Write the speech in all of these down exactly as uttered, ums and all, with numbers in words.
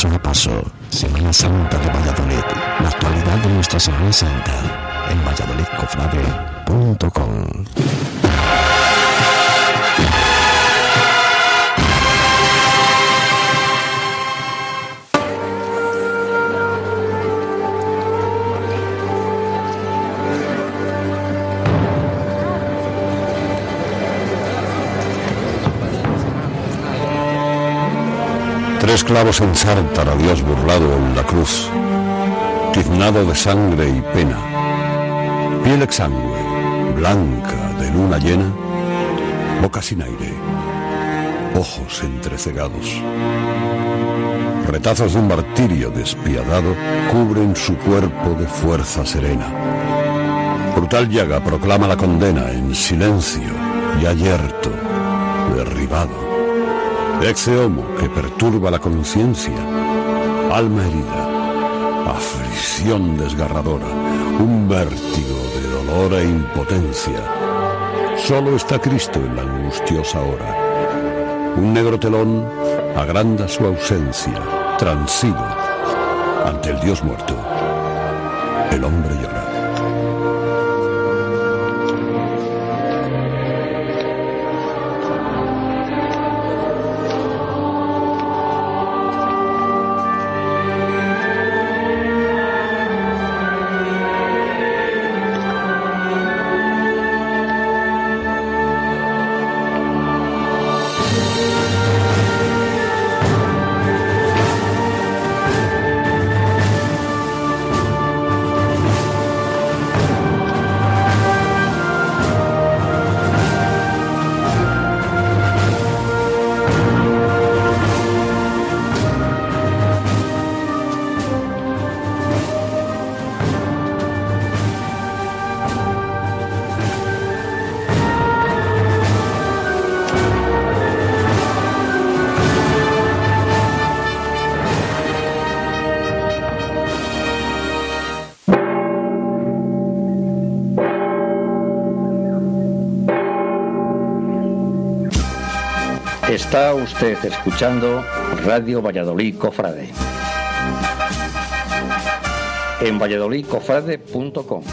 Paso a paso, Semana Santa de Valladolid. La actualidad de nuestra Semana Santa en valladolid cofrade punto com. Tres clavos ensartan a Dios burlado en la cruz, tiznado de sangre y pena, piel exangüe, blanca de luna llena, boca sin aire, ojos entrecegados. Retazos de un martirio despiadado cubren su cuerpo de fuerza serena. Brutal llaga proclama la condena en silencio, ya yerto, derribado. Ecce homo que perturba la conciencia, alma herida, aflicción desgarradora, un vértigo de dolor e impotencia. Solo está Cristo en la angustiosa hora. Un negro telón agranda su ausencia, transido. Ante el Dios muerto, el hombre llora. Está usted escuchando Radio Valladolid Cofrade en valladolid cofrade punto com.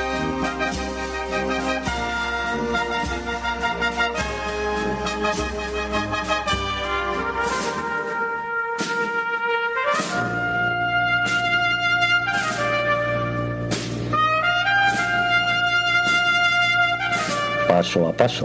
Paso a paso.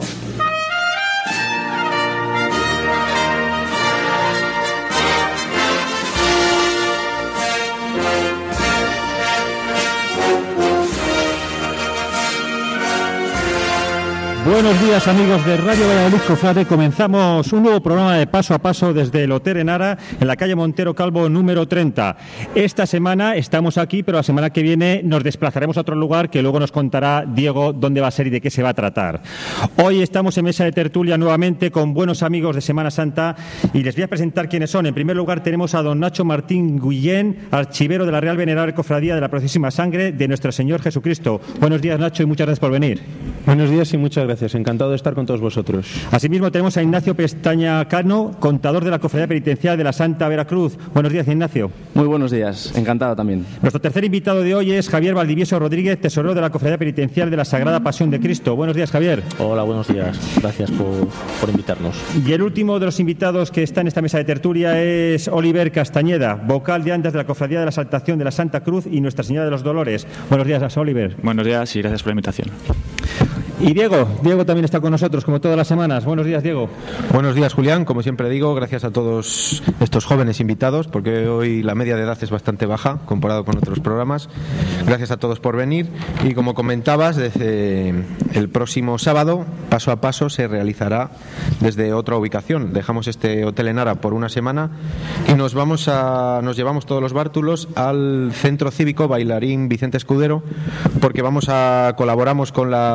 Buenos días, amigos de Radio Valladolid Cofrade. Comenzamos un nuevo programa de Paso a Paso desde el Hotel Enara, en la calle Montero Calvo número treinta. Esta semana estamos aquí, pero la semana que viene nos desplazaremos a otro lugar que luego nos contará Diego dónde va a ser y de qué se va a tratar. Hoy estamos en mesa de tertulia nuevamente con buenos amigos de Semana Santa y les voy a presentar quiénes son. En primer lugar tenemos a don Nacho Martín Guillén, archivero de la Real Venerable Cofradía de la Preciosísima Sangre de Nuestro Señor Jesucristo. Buenos días, Nacho, y muchas gracias por venir. Buenos días y muchas gracias. Encantado de estar con todos vosotros. Asimismo tenemos a Ignacio Pestaña Cano, contador de la Cofradía Penitencial de la Santa Veracruz. Buenos días, Ignacio. Muy buenos días, encantado también. Nuestro tercer invitado de hoy es Javier Valdivieso Rodríguez, tesorero de la Cofradía Penitencial de la Sagrada Pasión de Cristo. Buenos días, Javier. Hola, buenos días. Gracias por, por invitarnos. Y el último de los invitados que está en esta mesa de tertulia es Oliver Castañeda, vocal de andas de la Cofradía de la Exaltación de la Santa Cruz y Nuestra Señora de los Dolores. Buenos días, Oliver. Buenos días y gracias por la invitación. Y Diego, Diego también está con nosotros, como todas las semanas. Buenos días, Diego. Buenos días, Julián. Como siempre digo, gracias a todos estos jóvenes invitados, porque hoy la media de edad es bastante baja comparado con otros programas. Gracias a todos por venir. Y como comentabas, desde el próximo sábado, paso a paso, se realizará desde otra ubicación. Dejamos este Hotel Enara por una semana y nos vamos a, nos llevamos todos los bártulos al Centro Cívico Bailarín Vicente Escudero, porque vamos a colaboramos con la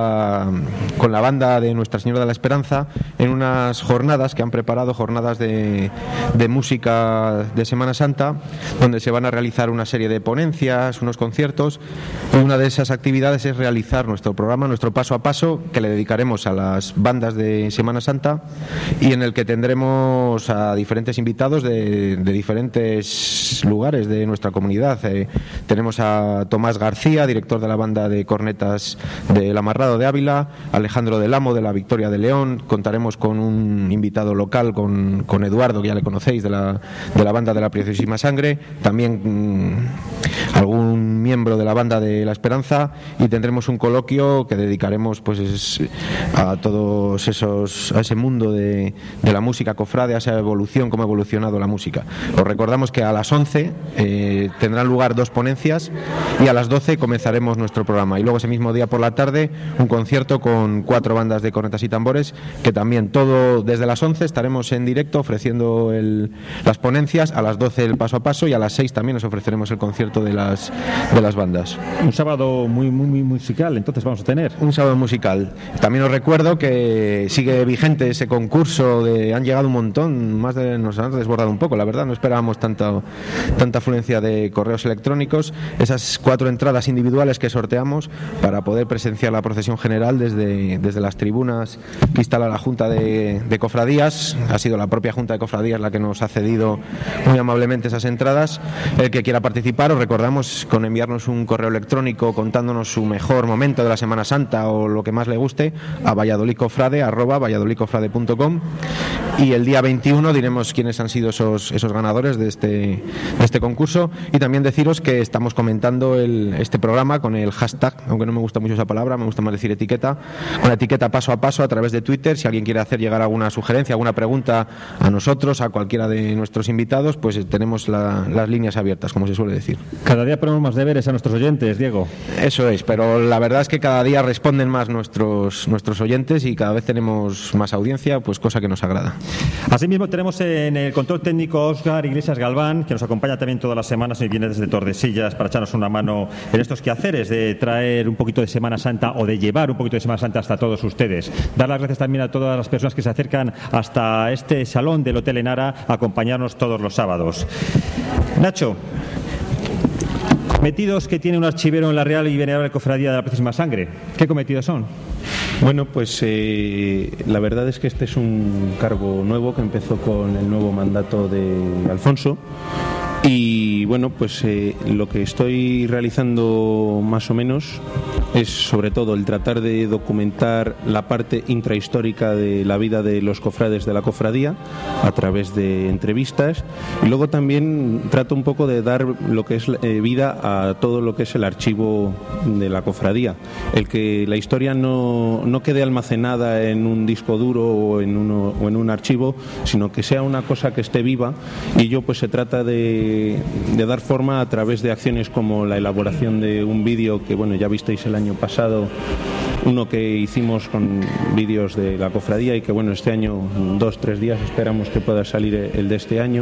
con la banda de Nuestra Señora de la Esperanza en unas jornadas que han preparado, jornadas de, de música de Semana Santa, donde se van a realizar una serie de ponencias, unos conciertos, y una de esas actividades es realizar nuestro programa, nuestro paso a paso, que le dedicaremos a las bandas de Semana Santa y en el que tendremos a diferentes invitados de, de diferentes lugares de nuestra comunidad. Eh, tenemos a Tomás García, director de la banda de cornetas del Amarrado de Ávila, Alejandro del Amo de la Victoria de León, contaremos con un invitado local, con, con Eduardo, que ya le conocéis, de la, de la banda de la Preciosísima Sangre, también mmm, algún miembro de la banda de La Esperanza, y tendremos un coloquio que dedicaremos pues es, a todos esos, a ese mundo de, de la música cofrade, a esa evolución, cómo ha evolucionado la música. Os recordamos que a las once eh, tendrán lugar dos ponencias y a las doce comenzaremos nuestro programa, y luego ese mismo día por la tarde un concierto con cuatro bandas de cornetas y tambores, que también todo desde las once estaremos en directo ofreciendo el, las ponencias, a las doce el paso a paso y a las seis también os ofreceremos el concierto de las, de las bandas. Un sábado muy, muy, muy musical, entonces vamos a tener. Un sábado musical. También os recuerdo que sigue vigente ese concurso, de, han llegado un montón, más de, nos han desbordado un poco, la verdad, no esperábamos tanta, tanta afluencia de correos electrónicos. Esas cuatro entradas individuales que sorteamos para poder presenciar la procesión general desde, desde las tribunas que instala la Junta de, de Cofradías. Ha sido la propia Junta de Cofradías la que nos ha cedido muy amablemente esas entradas. El que quiera participar, os recordamos con enviarnos un correo electrónico contándonos su mejor momento de la Semana Santa o lo que más le guste a valladolidcofrade arroba valladolidcofrade punto com, y el día veintiuno diremos quiénes han sido esos, esos ganadores de este, de este concurso. Y también deciros que estamos comentando el, este programa con el hashtag, aunque no me gusta mucho esa palabra, me gusta más decir etiqueta, con la etiqueta paso a paso a través de Twitter. Si alguien quiere hacer llegar alguna sugerencia, alguna pregunta a nosotros, a cualquiera de nuestros invitados, pues tenemos la, las líneas abiertas, como se suele decir. Cada día ponemos más deberes a nuestros oyentes, Diego. Eso es, pero la verdad es que cada día responden más nuestros, nuestros oyentes y cada vez tenemos más audiencia, pues cosa que nos agrada. Asimismo tenemos en el control técnico Óscar Iglesias Galván, que nos acompaña también todas las semanas y viene desde Tordesillas para echarnos una mano en estos quehaceres de traer un poquito de Semana Santa o de llevar un poquito de Semana Santa hasta todos ustedes. Dar las gracias también a todas las personas que se acercan hasta este salón del Hotel Enara a acompañarnos todos los sábados. Nacho, cometidos que tiene un archivero en la Real y Venerable Cofradía de la Preciosísima Sangre, ¿qué cometidos son? Bueno, pues eh, la verdad es que este es un cargo nuevo que empezó con el nuevo mandato de Alfonso. Y bueno, pues eh, lo que estoy realizando más o menos es sobre todo el tratar de documentar la parte intrahistórica de la vida de los cofrades de la cofradía a través de entrevistas, y luego también trato un poco de dar lo que es eh, vida a todo lo que es el archivo de la cofradía, el que la historia no, no quede almacenada en un disco duro o en, uno, o en un archivo, sino que sea una cosa que esté viva. Y ello pues se trata de de dar forma a través de acciones como la elaboración de un vídeo que bueno ya visteis el año pasado, uno que hicimos con vídeos de la cofradía y que bueno este año, dos, tres días esperamos que pueda salir el de este año.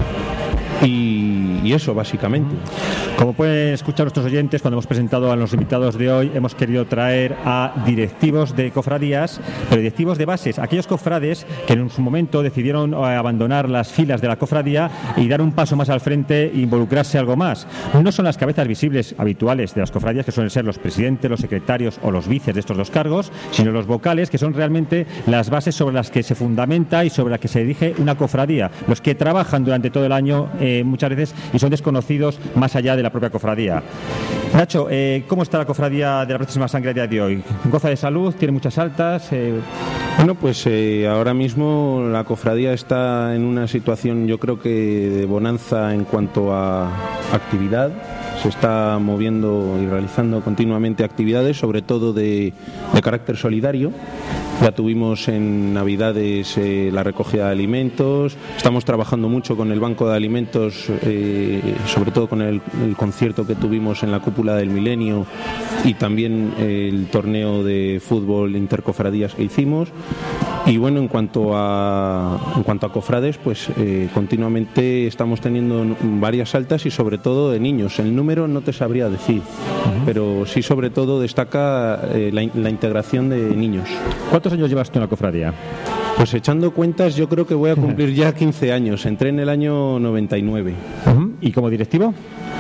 Y, y eso básicamente. Como pueden escuchar nuestros oyentes, cuando hemos presentado a los invitados de hoy, hemos querido traer a directivos de cofradías, pero directivos de bases, aquellos cofrades que en su momento decidieron abandonar las filas de la cofradía y dar un paso más al frente e involucrarse algo más. No son las cabezas visibles habituales de las cofradías, que suelen ser los presidentes, los secretarios o los vices de estos dos cargos, sino los vocales, que son realmente las bases sobre las que se fundamenta y sobre las que se dirige una cofradía, los que trabajan durante todo el año eh, muchas veces y son desconocidos más allá de la propia cofradía. Nacho, eh, ¿cómo está la cofradía de la Preciosísima Sangre a día de hoy? ¿Goza de salud? ¿Tiene muchas altas? Eh... Bueno, pues eh, ahora mismo la cofradía está en una situación, yo creo que de bonanza en cuanto a actividad. Se está moviendo y realizando continuamente actividades, sobre todo de, de carácter solidario. Ya tuvimos en Navidades eh, la recogida de alimentos, estamos trabajando mucho con el Banco de Alimentos, eh, sobre todo con el, el concierto que tuvimos en la Cúpula del Milenio y también eh, el torneo de fútbol intercofradías que hicimos. Y bueno, en cuanto a en cuanto a cofrades, pues eh, continuamente estamos teniendo varias altas y sobre todo de niños. El número no te sabría decir, uh-huh. pero sí sobre todo destaca eh, la, la integración de niños. ¿Cuántos años llevas tú en la cofradía? Pues echando cuentas yo creo que voy a cumplir ya quince años. Entré en el año noventa y nueve. Uh-huh. ¿Y como directivo?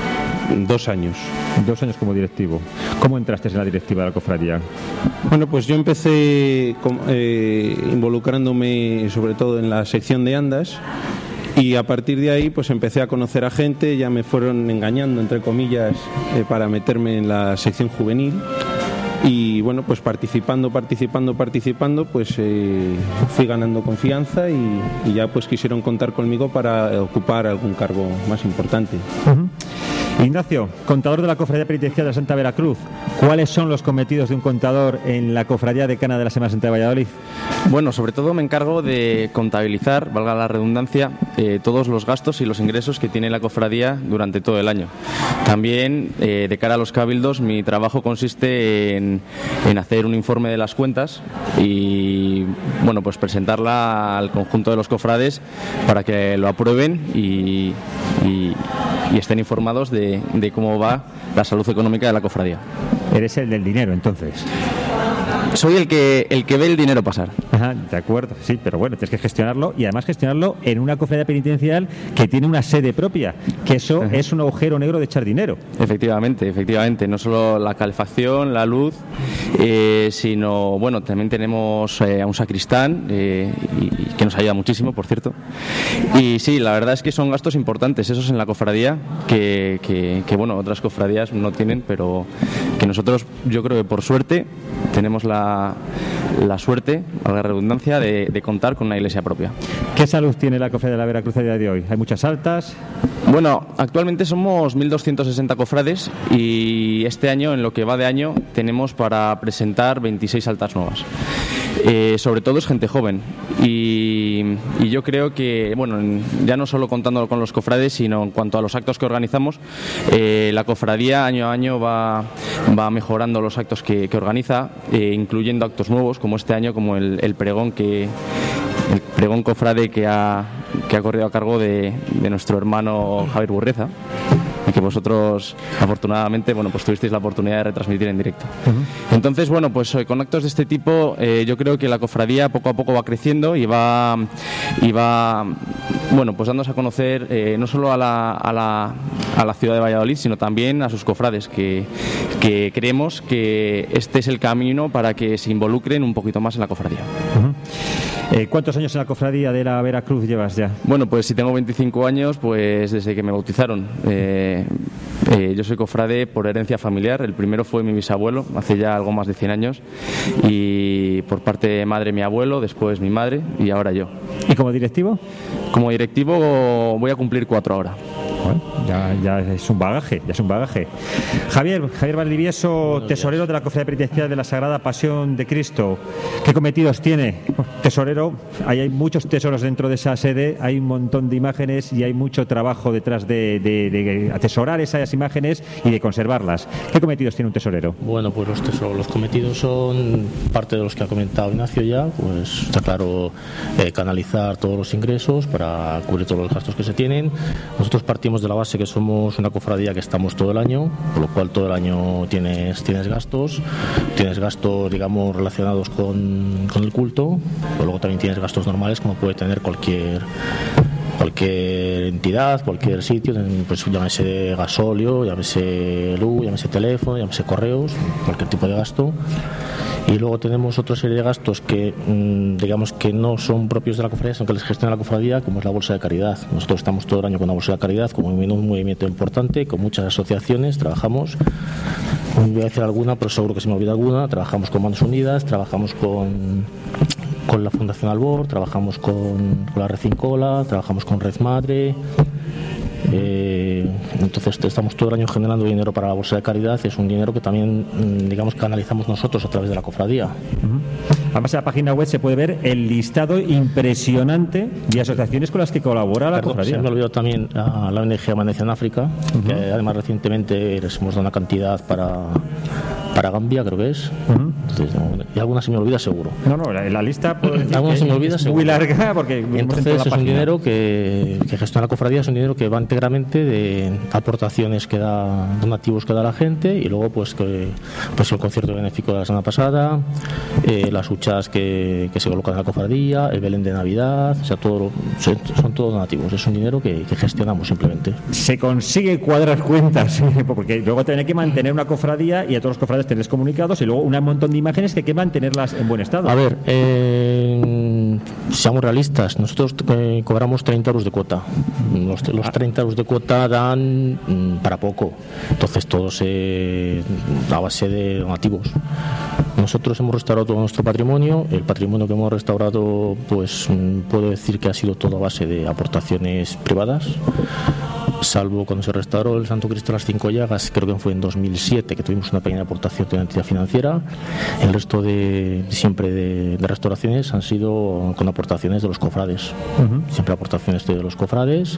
Dos años. Dos años como directivo. ¿Cómo entraste en la directiva de la cofradía? Bueno, pues yo empecé eh, involucrándome sobre todo en la sección de andas y a partir de ahí pues empecé a conocer a gente, ya me fueron engañando entre comillas eh, para meterme en la sección juvenil. Y bueno, pues participando, participando, participando, pues eh, fui ganando confianza y, y ya pues quisieron contar conmigo para ocupar algún cargo más importante. Uh-huh. Ignacio, contador de la Cofradía Penitencial de Santa Veracruz, ¿cuáles son los cometidos de un contador en la Cofradía Decana de la Semana Santa de Valladolid? Bueno, sobre todo me encargo de contabilizar, valga la redundancia, eh, todos los gastos y los ingresos que tiene la cofradía durante todo el año. También, eh, de cara a los cabildos, mi trabajo consiste en, en hacer un informe de las cuentas y, bueno, pues presentarla al conjunto de los cofrades para que lo aprueben y, y, y estén informados de, de cómo va la salud económica de la cofradía. Eres el del dinero, entonces. Soy el que el que ve el dinero pasar. Ajá, de acuerdo, sí, pero bueno, tienes que gestionarlo y además gestionarlo en una cofradía penitencial que tiene una sede propia, que eso Ajá. es un agujero negro de echar dinero. Efectivamente, efectivamente, no solo la calefacción, la luz, eh, sino, bueno, también tenemos eh, a un sacristán eh, y, y que nos ayuda muchísimo, por cierto. Y sí, la verdad es que son gastos importantes, esos en la cofradía, que, que, que bueno, otras cofradías no tienen, pero que nosotros, yo creo que por suerte, tenemos la, la suerte, a la redundancia, de, de contar con una iglesia propia. ¿Qué salud tiene la cofradía de la Veracruz a día de hoy? ¿Hay muchas altas? Bueno, actualmente somos mil doscientos sesenta cofrades y este año, en lo que va de año, tenemos para presentar veintiséis altas nuevas. Eh, sobre todo es gente joven y, y yo creo que, bueno, ya no solo contando con los cofrades, sino en cuanto a los actos que organizamos, eh, la cofradía año a año va, va mejorando los actos que, que organiza, eh, incluyendo actos nuevos como este año, como el, el pregón que el pregón cofrade que ha, que ha corrido a cargo de, de nuestro hermano Javier Burreza, y que vosotros afortunadamente, bueno, pues tuvisteis la oportunidad de retransmitir en directo. Uh-huh. Entonces, bueno, pues con actos de este tipo eh, yo creo que la cofradía poco a poco va creciendo y va y va bueno, pues dándose a conocer eh, no solo a la, a la a la ciudad de Valladolid, sino también a sus cofrades, que, que creemos que este es el camino para que se involucren un poquito más en la cofradía. Uh-huh. Eh, ¿Cuántos años en la cofradía de la Veracruz llevas ya? Bueno, pues si tengo veinticinco años, pues desde que me bautizaron. Eh, eh, yo soy cofrade por herencia familiar. El primero fue mi bisabuelo, hace ya algo más de cien años. Y por parte de madre mi abuelo, después mi madre y ahora yo. ¿Y como directivo? Como directivo voy a cumplir cuatro ahora. Bueno, ya, ya es un bagaje, ya es un bagaje. Javier, Javier Valdivieso, tesorero de la Cofradía Penitencial de la Sagrada Pasión de Cristo. ¿Qué cometidos tiene? Tesorero, ahí hay muchos tesoros dentro de esa sede, hay un montón de imágenes y hay mucho trabajo detrás de, de, de atesorar esas imágenes y de conservarlas. ¿Qué cometidos tiene un tesorero? Bueno, pues los tesoros, los cometidos son parte de los que ha comentado Ignacio ya, pues está claro, eh, canalizar todos los ingresos para cubrir todos los gastos que se tienen. Nosotros partimos de la base que somos una cofradía que estamos todo el año, por lo cual todo el año tienes, tienes gastos, tienes gastos, digamos, relacionados con, con el culto, pero luego también tienes gastos normales como puede tener cualquier cualquier entidad, cualquier sitio, pues llámese gasóleo, llámese luz, llámese teléfono, llámese correos, cualquier tipo de gasto. Y luego tenemos otra serie de gastos que digamos que no son propios de la cofradía, sino que les gestiona la cofradía, como es la bolsa de caridad. Nosotros estamos todo el año con la bolsa de caridad como un movimiento importante, con muchas asociaciones, trabajamos, no voy a decir alguna, pero seguro que se me olvida alguna. Trabajamos con Manos Unidas, trabajamos con con la Fundación Albor, trabajamos con, con la Red Cincola, trabajamos con Red Madre. Eh, entonces estamos todo el año generando dinero para la bolsa de caridad. Es un dinero que también, digamos, que analizamos nosotros a través de la cofradía. Uh-huh. Además, en la página web se puede ver el listado impresionante de asociaciones con las que colabora la Perdón, cofradía. Se me olvidó también a la O N G Amanece en África, uh-huh. que además recientemente les hemos dado una cantidad para para Gambia, creo que es. Uh-huh. Entonces, y alguna se me olvida seguro. No, no, la, la lista alguna se me olvida es seguro. Muy larga porque entonces es un dinero que, que gestiona la cofradía, es un dinero que va íntegramente de aportaciones que da, donativos que da la gente, y luego pues que pues el concierto benéfico de la semana pasada, eh, las huchas que, que se colocan en la cofradía, el Belén de Navidad, o sea, todo son, son todos donativos, es un dinero que, que gestionamos simplemente. Se consigue cuadrar cuentas, porque luego tiene que mantener una cofradía y a todos los cofrades tenerles comunicados, y luego un montón de imágenes que hay que mantenerlas en buen estado. A ver, eh, seamos realistas, nosotros eh, cobramos treinta euros de cuota. Los, los treinta euros de cuota dan mm, para poco, entonces todo se a base de donativos. Nosotros hemos restaurado todo nuestro patrimonio. El patrimonio que hemos restaurado, pues puedo decir que ha sido todo a base de aportaciones privadas, salvo cuando se restauró el Santo Cristo de las Cinco Llagas, creo que fue en dos mil siete, que tuvimos una pequeña aportación de una entidad financiera. El resto de siempre de, de restauraciones han sido con aportaciones de los cofrades, uh-huh. siempre aportaciones de los cofrades,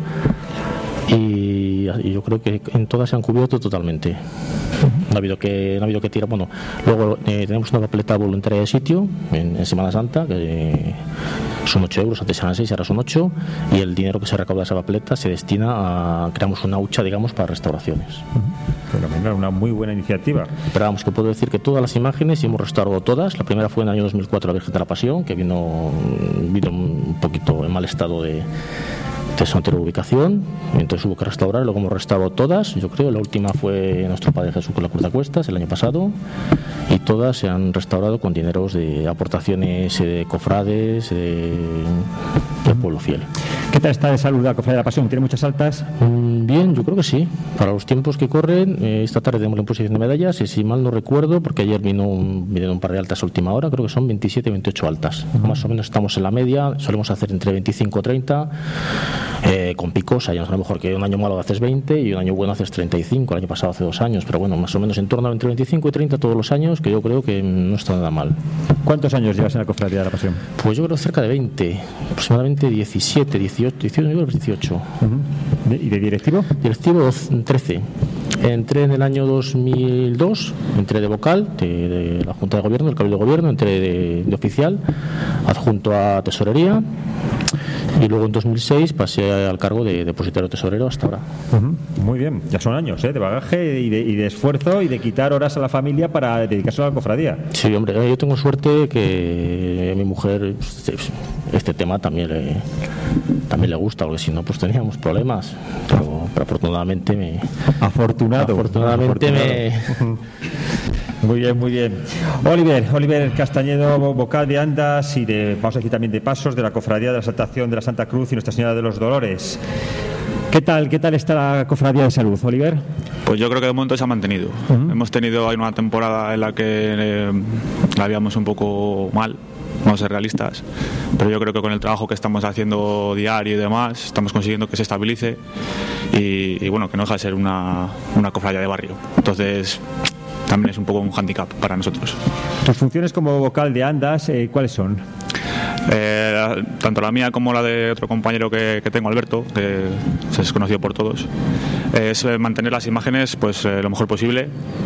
y, y yo creo que en todas se han cubierto totalmente. No ha habido que no ha habido que tirar. Bueno, luego eh, tenemos una papeleta voluntaria de sitio en, en Semana Santa, que eh, son ocho euros, antes eran seis, ahora son ocho, y el dinero que se recauda de esa papeleta se destina a, creamos una hucha, digamos, para restauraciones. Fenomenal, una muy buena iniciativa. Pero vamos, que puedo decir que todas las imágenes, y hemos restaurado todas. La primera fue en el año dos mil cuatro, la Virgen de la Pasión, que vino, vino un poquito en mal estado de de su anterior ubicación, entonces hubo que restaurar, luego hemos restaurado todas, yo creo. La última fue nuestro Padre Jesús con la Cruz a cuestas el año pasado, y todas se han restaurado con dineros de aportaciones de cofrades de, del pueblo fiel. ¿Qué tal está de salud la Cofradía de la Pasión? ¿Tiene muchas altas? Mm, bien, yo creo que sí. Para los tiempos que corren, eh, esta tarde tenemos la imposición de medallas, y si mal no recuerdo, porque ayer vino un, vinieron un par de altas a última hora, creo que son veintisiete, veintiocho altas. Uh-huh. Más o menos estamos en la media, solemos hacer entre veinticinco y treinta. Eh, con picos, hay a lo mejor que un año malo haces veinte y un año bueno haces treinta y cinco, el año pasado hace dos años, pero bueno, más o menos en torno a entre veinticinco y treinta todos los años, que yo creo que no está nada mal. ¿Cuántos años llevas en la Cofradía de la Pasión? Pues yo creo cerca de veinte, aproximadamente diecisiete, dieciocho, dieciocho, dieciocho. Uh-huh. ¿Y de directivo? Directivo trece. Entré en el año dos mil dos, entré de vocal de, de la Junta de Gobierno, del Cabildo de Gobierno, entré de, de oficial, adjunto a Tesorería, y luego en dos mil seis pasé al cargo de depositario tesorero hasta ahora. Uh-huh. Muy bien, ya son años, ¿eh? De bagaje y de, y de esfuerzo y de quitar horas a la familia para dedicarse a la cofradía. Sí, hombre, yo tengo suerte que a mi mujer este tema también le, también le gusta, porque si no pues teníamos problemas, pero, pero afortunadamente me... Afortunado. Afortunadamente afortunado. me... Muy bien, muy bien. Oliver, Oliver Castañedo, vocal de Andas y de, vamos a decir también de Pasos, de la Cofradía de la Exaltación de la Santa Cruz y Nuestra Señora de los Dolores. ¿Qué tal, qué tal está la Cofradía de Salud, Oliver? Pues yo creo que de momento se ha mantenido. Uh-huh. Hemos tenido hay una temporada en la que eh, la habíamos un poco mal, vamos a ser realistas, pero yo creo que con el trabajo que estamos haciendo diario y demás estamos consiguiendo que se estabilice y, y bueno, que no deja de ser una, una cofradía de barrio. Entonces también es un poco un hándicap para nosotros. ¿Tus funciones como vocal de Andas, eh, cuáles son? Eh, tanto la mía como la de otro compañero que, que tengo, Alberto, que es conocido por todos, es mantener las imágenes pues eh, lo mejor posible.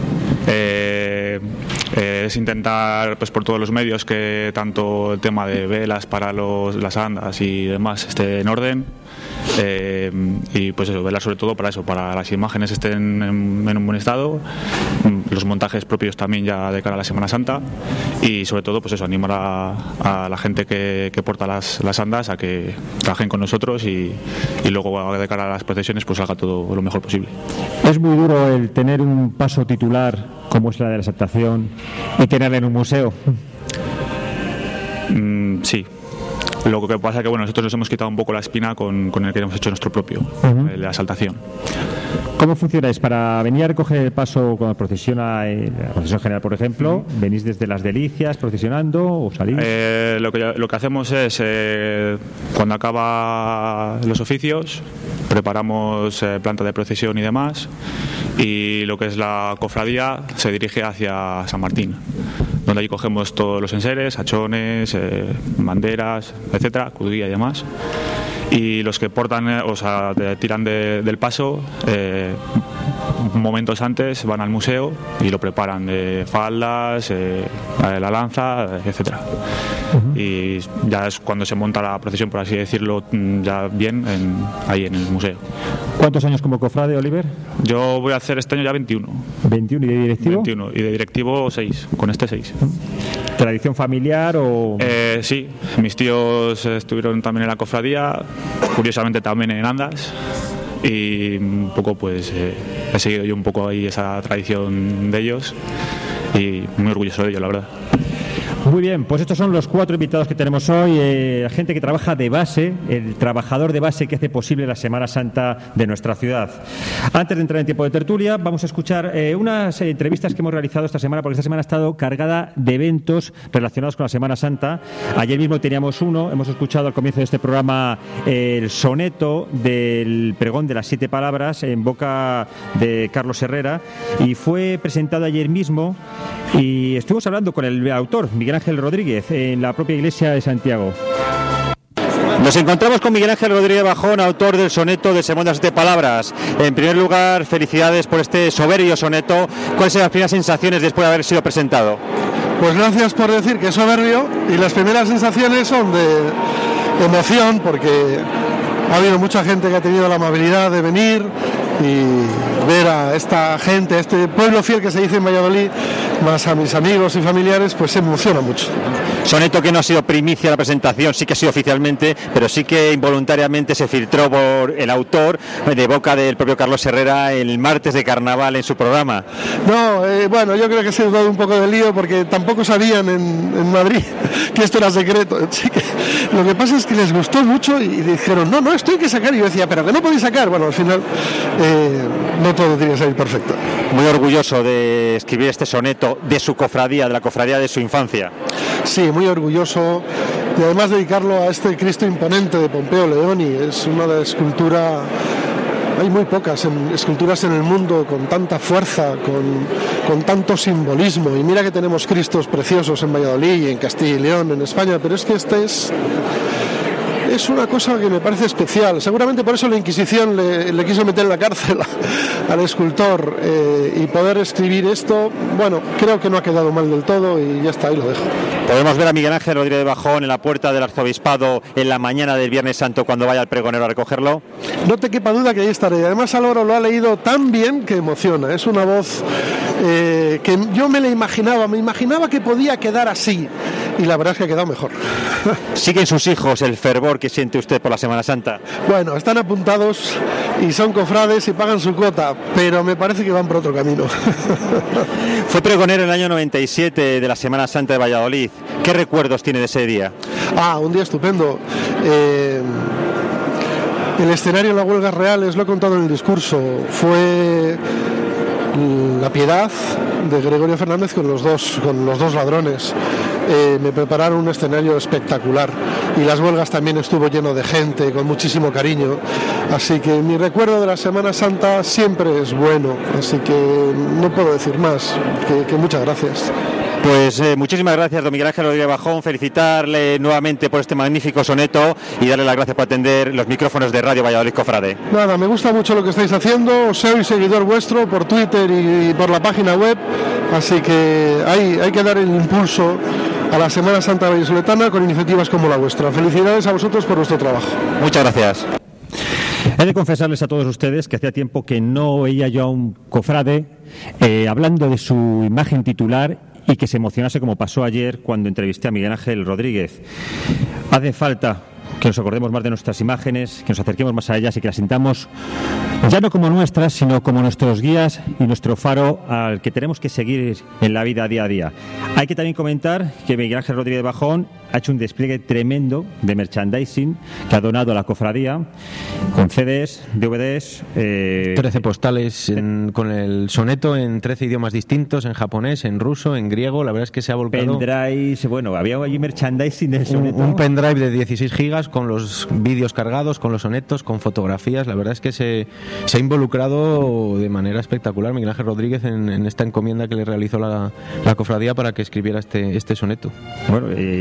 Eh, eh, es intentar pues por todos los medios que tanto el tema de velas para los, las andas y demás esté en orden. Eh, y pues eso, velar sobre todo para eso, para las imágenes estén en, en un buen estado, los montajes propios también ya de cara a la Semana Santa, y sobre todo pues eso, animar a, a la gente que, que porta las, las andas a que trabajen con nosotros y, y luego de cara a las procesiones pues haga todo lo mejor posible. Es muy duro el tener un paso titular como es la de la Exaltación y tenerla en un museo. Mm, sí. Lo que pasa es que bueno, nosotros nos hemos quitado un poco la espina con, con el que hemos hecho nuestro propio, uh-huh. la Exaltación. ¿Cómo funcionáis? Para venir a recoger el paso cuando procesiona la procesión general, por ejemplo, uh-huh. ¿venís desde las Delicias procesionando o salís? Eh, lo, que, lo que hacemos es, eh, cuando acaba los oficios, preparamos eh, planta de procesión y demás, y lo que es la cofradía se dirige hacia San Martín, donde allí cogemos todos los enseres, hachones, eh, banderas, etcétera, crudía y demás. Y los que portan, eh, o sea, de, tiran de, del paso, eh, momentos antes van al museo y lo preparan de faldas, eh, la lanza, etcétera. Uh-huh. Y ya es cuando se monta la procesión, por así decirlo, ya bien en, ahí en el museo. ¿Cuántos años como cofrade, Oliver? Yo voy a hacer este año ya veintiuno. ¿veintiuno y de directivo? veintiuno y de directivo seis, con este seis. ¿Tradición familiar o...? Eh, sí, mis tíos estuvieron también en la cofradía, curiosamente también en Andas, y un poco pues eh, he seguido yo un poco ahí esa tradición de ellos y muy orgulloso de ello, la verdad. Muy bien, pues estos son los cuatro invitados que tenemos hoy, eh, gente que trabaja de base, el trabajador de base que hace posible la Semana Santa de nuestra ciudad. Antes de entrar en tiempo de tertulia, vamos a escuchar eh, unas eh, entrevistas que hemos realizado esta semana, porque esta semana ha estado cargada de eventos relacionados con la Semana Santa. Ayer mismo teníamos uno, hemos escuchado al comienzo de este programa eh, el soneto del pregón de las siete palabras en boca de Carlos Herrera, y fue presentado ayer mismo, y estuvimos hablando con el autor, Miguel Ángel Rodríguez, en la propia iglesia de Santiago. Nos encontramos con Miguel Ángel Rodríguez Bajón, autor del soneto de Sermón de las Siete Palabras. En primer lugar, felicidades por este soberbio soneto. ¿Cuáles son las primeras sensaciones después de haber sido presentado? Pues gracias por decir que es soberbio, y las primeras sensaciones son de emoción, porque ha habido mucha gente que ha tenido la amabilidad de venir y ver a esta gente, a este pueblo fiel que se dice en Valladolid, más a mis amigos y familiares, pues se emociona mucho. Soneto que no ha sido primicia de la presentación, sí que ha sido oficialmente, pero sí que involuntariamente se filtró por el autor de boca del propio Carlos Herrera el martes de Carnaval en su programa. No, eh, bueno, yo creo que se ha dado un poco de lío, porque tampoco sabían en, en Madrid que esto era secreto. Así que, lo que pasa es que les gustó mucho y dijeron, no, no, esto hay que sacar. Y yo decía, pero que no podéis sacar. Bueno, al final eh, no todo tiene que salir perfecto. Muy orgulloso de escribir este soneto de su cofradía, de la cofradía de su infancia. Sí, muy orgulloso, y además dedicarlo a este Cristo imponente de Pompeo Leoni. Es una de escultura, hay muy pocas en, esculturas en el mundo con tanta fuerza, con, con tanto simbolismo, y mira que tenemos Cristos preciosos en Valladolid y en Castilla y León, en España, pero es que este es... es una cosa que me parece especial. Seguramente por eso la Inquisición le, le quiso meter en la cárcel a, al escultor, eh, y poder escribir esto, bueno, creo que no ha quedado mal del todo, y ya está, ahí lo dejo. Podemos ver a Miguel Ángel Rodríguez Bajón en la puerta del Arzobispado en la mañana del Viernes Santo cuando vaya el pregonero a recogerlo. No te quepa duda que ahí estaré. Además, Álvaro lo ha leído tan bien que emociona. Es una voz eh, que yo me la imaginaba, me imaginaba que podía quedar así, y la verdad es que ha quedado mejor. ¿Siguen sus hijos el fervor que siente usted por la Semana Santa? Bueno, están apuntados y son cofrades y pagan su cuota, pero me parece que van por otro camino. Fue pregonero en el año noventa y siete de la Semana Santa de Valladolid. ¿Qué recuerdos tiene de ese día? Ah, un día estupendo. Eh, el escenario en la Huelgas Reales, lo he contado en el discurso, fue la Piedad de Gregorio Fernández con los dos, con los dos ladrones. Eh, me prepararon un escenario espectacular, y las huelgas también estuvo lleno de gente, con muchísimo cariño, así que mi recuerdo de la Semana Santa siempre es bueno, así que no puedo decir más que, que muchas gracias. Pues eh, muchísimas gracias, don Miguel Ángel Rodríguez Bajón, felicitarle nuevamente por este magnífico soneto y darle las gracias por atender los micrófonos de Radio Valladolid Cofrade. Nada, me gusta mucho lo que estáis haciendo, soy seguidor vuestro por Twitter y por la página web, así que hay, hay que dar el impulso a la Semana Santa vallisoletana con iniciativas como la vuestra. Felicidades a vosotros por vuestro trabajo. Muchas gracias. He de confesarles a todos ustedes que hacía tiempo que no veía yo a un cofrade eh, hablando de su imagen titular y que se emocionase como pasó ayer cuando entrevisté a Miguel Ángel Rodríguez. Hace falta que nos acordemos más de nuestras imágenes, que nos acerquemos más a ellas y que las sintamos ya no como nuestras, sino como nuestros guías y nuestro faro al que tenemos que seguir en la vida día a día. Hay que también comentar que Miguel Ángel Rodríguez Bajón ha hecho un despliegue tremendo de merchandising que ha donado a la cofradía con C Ds, D V Ds, eh, trece postales en, con el soneto en trece idiomas distintos, en japonés, en ruso, en griego. La verdad es que se ha volcado. Pendrives, bueno, había allí merchandising del soneto. Un, un pendrive de dieciséis gigas con los vídeos cargados, con los sonetos, con fotografías. La verdad es que se, se ha involucrado de manera espectacular Miguel Ángel Rodríguez en, en esta encomienda que le realizó la, la cofradía para que escribiera este, este soneto. Bueno, eh, una de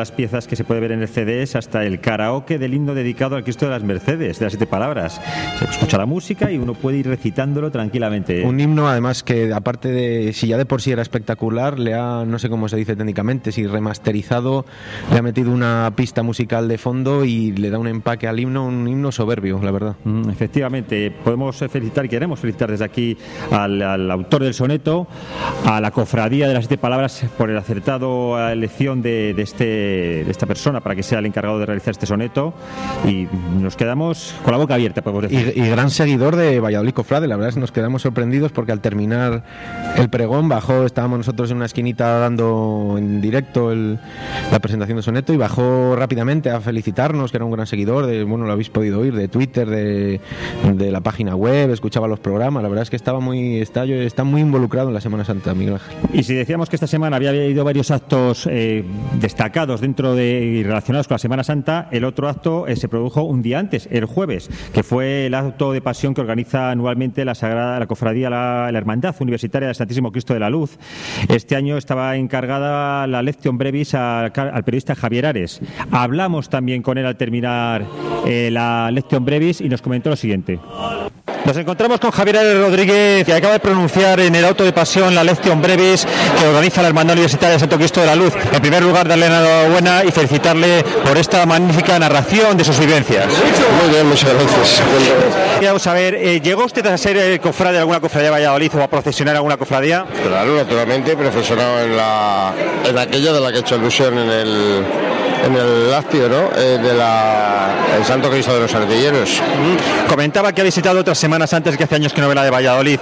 las piezas que se puede ver en el C D es hasta el karaoke del himno dedicado al Cristo de las Mercedes, de las siete palabras. Se escucha la música y uno puede ir recitándolo tranquilamente. Un himno, además, que aparte de, si ya de por sí era espectacular, le ha, no sé cómo se dice técnicamente, si remasterizado, le ha metido una pista musical de fondo y le da un empaque al himno, un himno soberbio, la verdad. Mm, efectivamente, podemos felicitar, queremos felicitar desde aquí al, al autor del soneto, a la cofradía de las siete palabras por el acertado elección de, de, este, de esta persona para que sea el encargado de realizar este soneto, y nos quedamos con la boca abierta, podemos decir. Y, y gran seguidor de Valladolid Cofrade, la verdad es que nos quedamos sorprendidos porque al terminar el pregón bajó, estábamos nosotros en una esquinita dando en directo el, la presentación del soneto, y bajó rápidamente a felicitarnos, que era un gran seguidor, de, bueno, lo habéis podido oír, de Twitter, de, de la página web, escuchaba los programas, la verdad es que estaba muy, está, está muy involucrado en la Semana Santa, Miguel Ángel. Y si decíamos que esta semana había habido varios actos eh, destacados dentro de y relacionados con la Semana Santa, el otro acto eh, se produjo un día antes, el jueves, que fue el acto de pasión que organiza anualmente la Sagrada, la Cofradía, la, la Hermandad Universitaria del Santísimo Cristo de la Luz. Este año estaba encargada la Lección Brevis a, al periodista Javier Ares. Hablamos también con él al terminar eh, la Lección Brevis y nos comentó lo siguiente. Nos encontramos con Javier Ares Rodríguez, que acaba de pronunciar en el auto de pasión la Lección Brevis que organiza la Hermandad Universitaria de Santo Cristo de la Luz. En primer lugar, darle la enhorabuena y felicitarle por esta magnífica narración de sus vivencias. Muy bien, muchas gracias. Queríamos saber, eh, ¿llegó usted a ser eh, cofrade de alguna cofradía de Valladolid o a procesionar alguna cofradía? Claro, naturalmente, profesionado en la en aquella de la que he hecho alusión en el en el lácteo, ¿no? Eh, de la el Santo Cristo de los Artilleros. Mm. Comentaba que ha visitado otras semanas antes, que hace años que no ve la de Valladolid.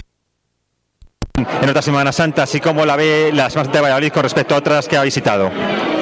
En otra Semana Santa, así como la ve la Semana Santa de Valladolid con respecto a otras que ha visitado.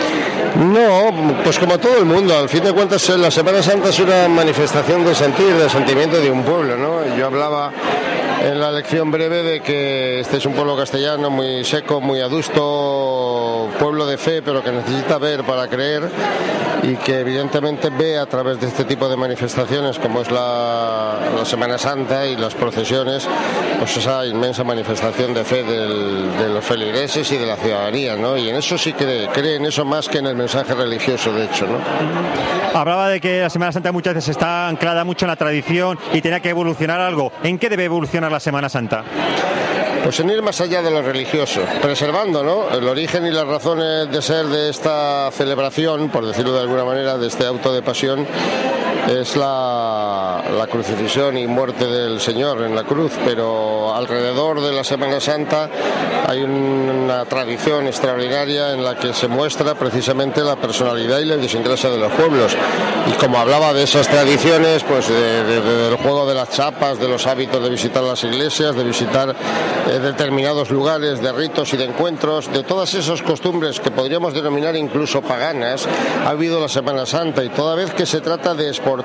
No, pues como todo el mundo, al fin de cuentas la Semana Santa es una manifestación de sentir, de sentimiento de un pueblo, ¿no? Yo hablaba en la lección breve de que este es un pueblo castellano muy seco, muy adusto, pueblo de fe, pero que necesita ver para creer, y que evidentemente ve a través de este tipo de manifestaciones como es la, la Semana Santa y las procesiones, pues esa inmensa manifestación de fe del, de los feligreses y de la ciudadanía, ¿no? Y en eso sí cree, cree en eso más que en el mensaje religioso, de hecho, ¿no? Hablaba de que la Semana Santa muchas veces está anclada mucho en la tradición y tenía que evolucionar algo. ¿En qué debe evolucionar la Semana Santa? Pues en ir más allá de lo religioso, preservando, ¿no?, el origen y las razones de ser de esta celebración, por decirlo de alguna manera, de este auto de pasión, es la, la crucifixión y muerte del Señor en la cruz, pero alrededor de la Semana Santa hay una tradición extraordinaria en la que se muestra precisamente la personalidad y la idiosincrasia de los pueblos. Y como hablaba de esas tradiciones, pues de, de, de, del juego de las chapas, de los hábitos de visitar las iglesias, de visitar eh, determinados lugares, de ritos y de encuentros, de todas esas costumbres que podríamos denominar incluso paganas, ha habido la Semana Santa, y toda vez que se trata de exportar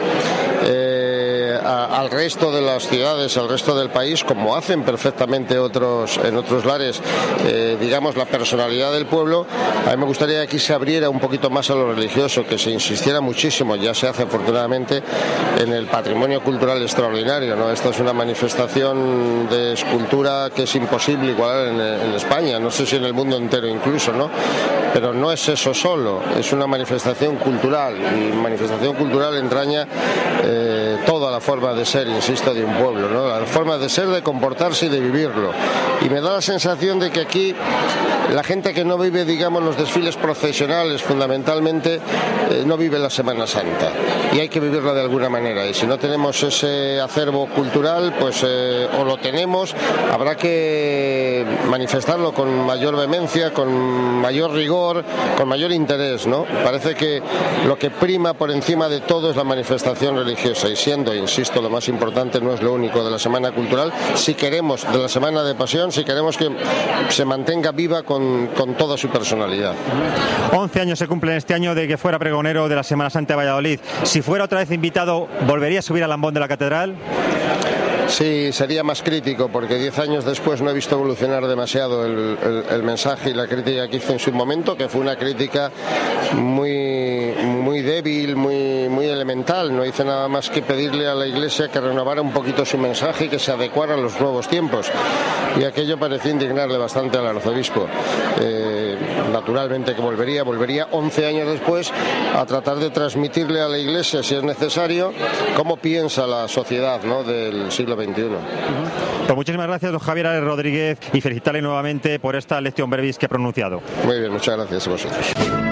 eh, a, al resto de las ciudades, al resto del país, como hacen perfectamente otros en otros lares, eh, digamos, la personalidad del pueblo, a mí me gustaría que aquí se abriera un poquito más a lo religioso, que se insistiera muchísimo, ya se hace afortunadamente, en el patrimonio cultural extraordinario, ¿no? Esta es una manifestación de escultura que es imposible igualar en, en España, no sé si en el mundo entero incluso, ¿no? Pero no es eso solo, es una manifestación cultural, y manifestación cultural entraña eh, toda la forma de ser, insisto, de un pueblo, ¿no? La forma de ser, de comportarse y de vivirlo. Y me da la sensación de que aquí la gente que no vive, digamos, los desfiles procesionales fundamentalmente, eh, no vive la Semana Santa, y hay que vivirla de alguna manera, y si no tenemos ese acervo cultural, pues eh, o lo tenemos, habrá que manifestarlo con mayor vehemencia, con mayor rigor, con mayor interés, ¿no? Parece que lo que prima por encima de todo es la manifestación religiosa, y siendo, insisto, lo más importante, no es lo único de la Semana Cultural, si queremos, de la Semana de Pasión, si queremos que se mantenga viva con, con toda su personalidad. once años se cumplen este año de que fuera pregonero de la Semana Santa de Valladolid. Si fuera otra vez invitado, ¿volvería a subir al ambón de la catedral? Sí, sería más crítico, porque diez años después no he visto evolucionar demasiado el, el, el mensaje y la crítica que hice en su momento, que fue una crítica muy, muy muy débil, muy, muy elemental. No hice nada más que pedirle a la Iglesia que renovara un poquito su mensaje y que se adecuara a los nuevos tiempos. Y aquello pareció indignarle bastante al arzobispo. Eh, naturalmente que volvería, volvería once años después a tratar de transmitirle a la Iglesia, si es necesario, cómo piensa la sociedad, ¿no?, del siglo veintiuno. Pues muchísimas gracias, don Javier Ares Rodríguez, y felicitarle nuevamente por esta lección brevis que ha pronunciado. Muy bien, muchas gracias a vosotros.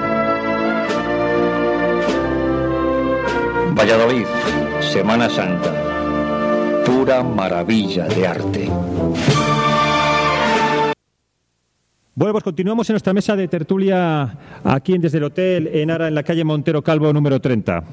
Valladolid, Semana Santa. Pura maravilla de arte. Bueno, pues continuamos en nuestra mesa de tertulia aquí desde el Hotel Enara, en la calle Montero Calvo número treinta.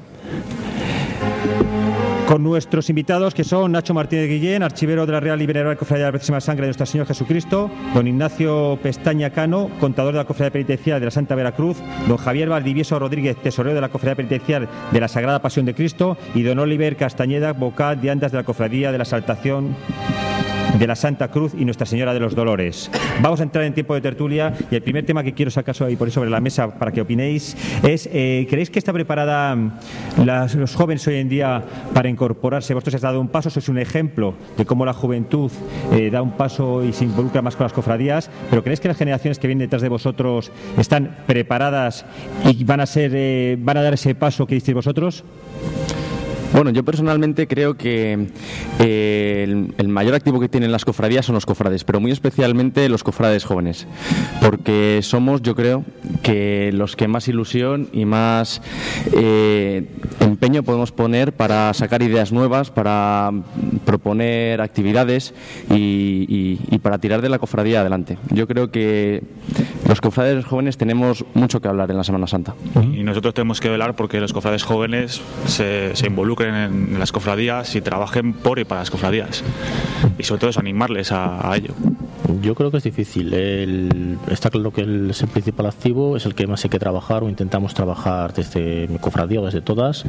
Con nuestros invitados, que son Nacho Martínez Guillén, archivero de la Real y Venerable Cofradía de la Purísima Sangre de Nuestro Señor Jesucristo; don Ignacio Pestaña Cano, contador de la Cofradía Penitencial de la Santa Veracruz; don Javier Valdivieso Rodríguez, tesorero de la Cofradía Penitencial de la Sagrada Pasión de Cristo; y don Oliver Castañeda, vocal de andas de la Cofradía de la Exaltación de la Santa Cruz y Nuestra Señora de los Dolores. Vamos a entrar en tiempo de tertulia, y el primer tema que quiero sacar ahí por ahí sobre la mesa para que opinéis es, eh, ¿creéis que está preparada las, los jóvenes hoy en día para incorporarse? Vosotros habéis dado un paso, sois un ejemplo de cómo la juventud eh, da un paso y se involucra más con las cofradías, pero ¿creéis que las generaciones que vienen detrás de vosotros están preparadas y van a ser, eh, van a dar ese paso que disteis vosotros? Bueno, yo personalmente creo que eh, el, el mayor activo que tienen las cofradías son los cofrades, pero muy especialmente los cofrades jóvenes, porque somos, yo creo, que los que más ilusión y más eh, empeño podemos poner para sacar ideas nuevas, para proponer actividades y, y, y para tirar de la cofradía adelante. Yo creo que los cofrades jóvenes tenemos mucho que hablar en la Semana Santa. Y nosotros tenemos que velar porque los cofrades jóvenes se, se involucren en las cofradías y trabajen por y para las cofradías, y sobre todo es animarles a, a ello. Yo creo que es difícil. El, está claro que el, es el principal activo, es el que más hay que trabajar, o intentamos trabajar desde mi cofradía o desde todas,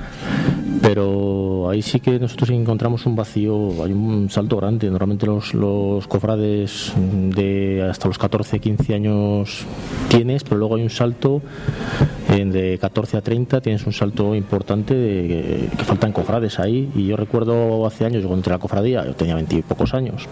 pero ahí sí que nosotros encontramos un vacío, hay un salto grande. Normalmente los, los cofrades de hasta los catorce, quince años tienes, pero luego hay un salto en de catorce a treinta, tienes un salto importante de, que faltan cofrades ahí. Y yo recuerdo hace años, yo cuando entré a la cofradía, yo tenía veinte y pocos años,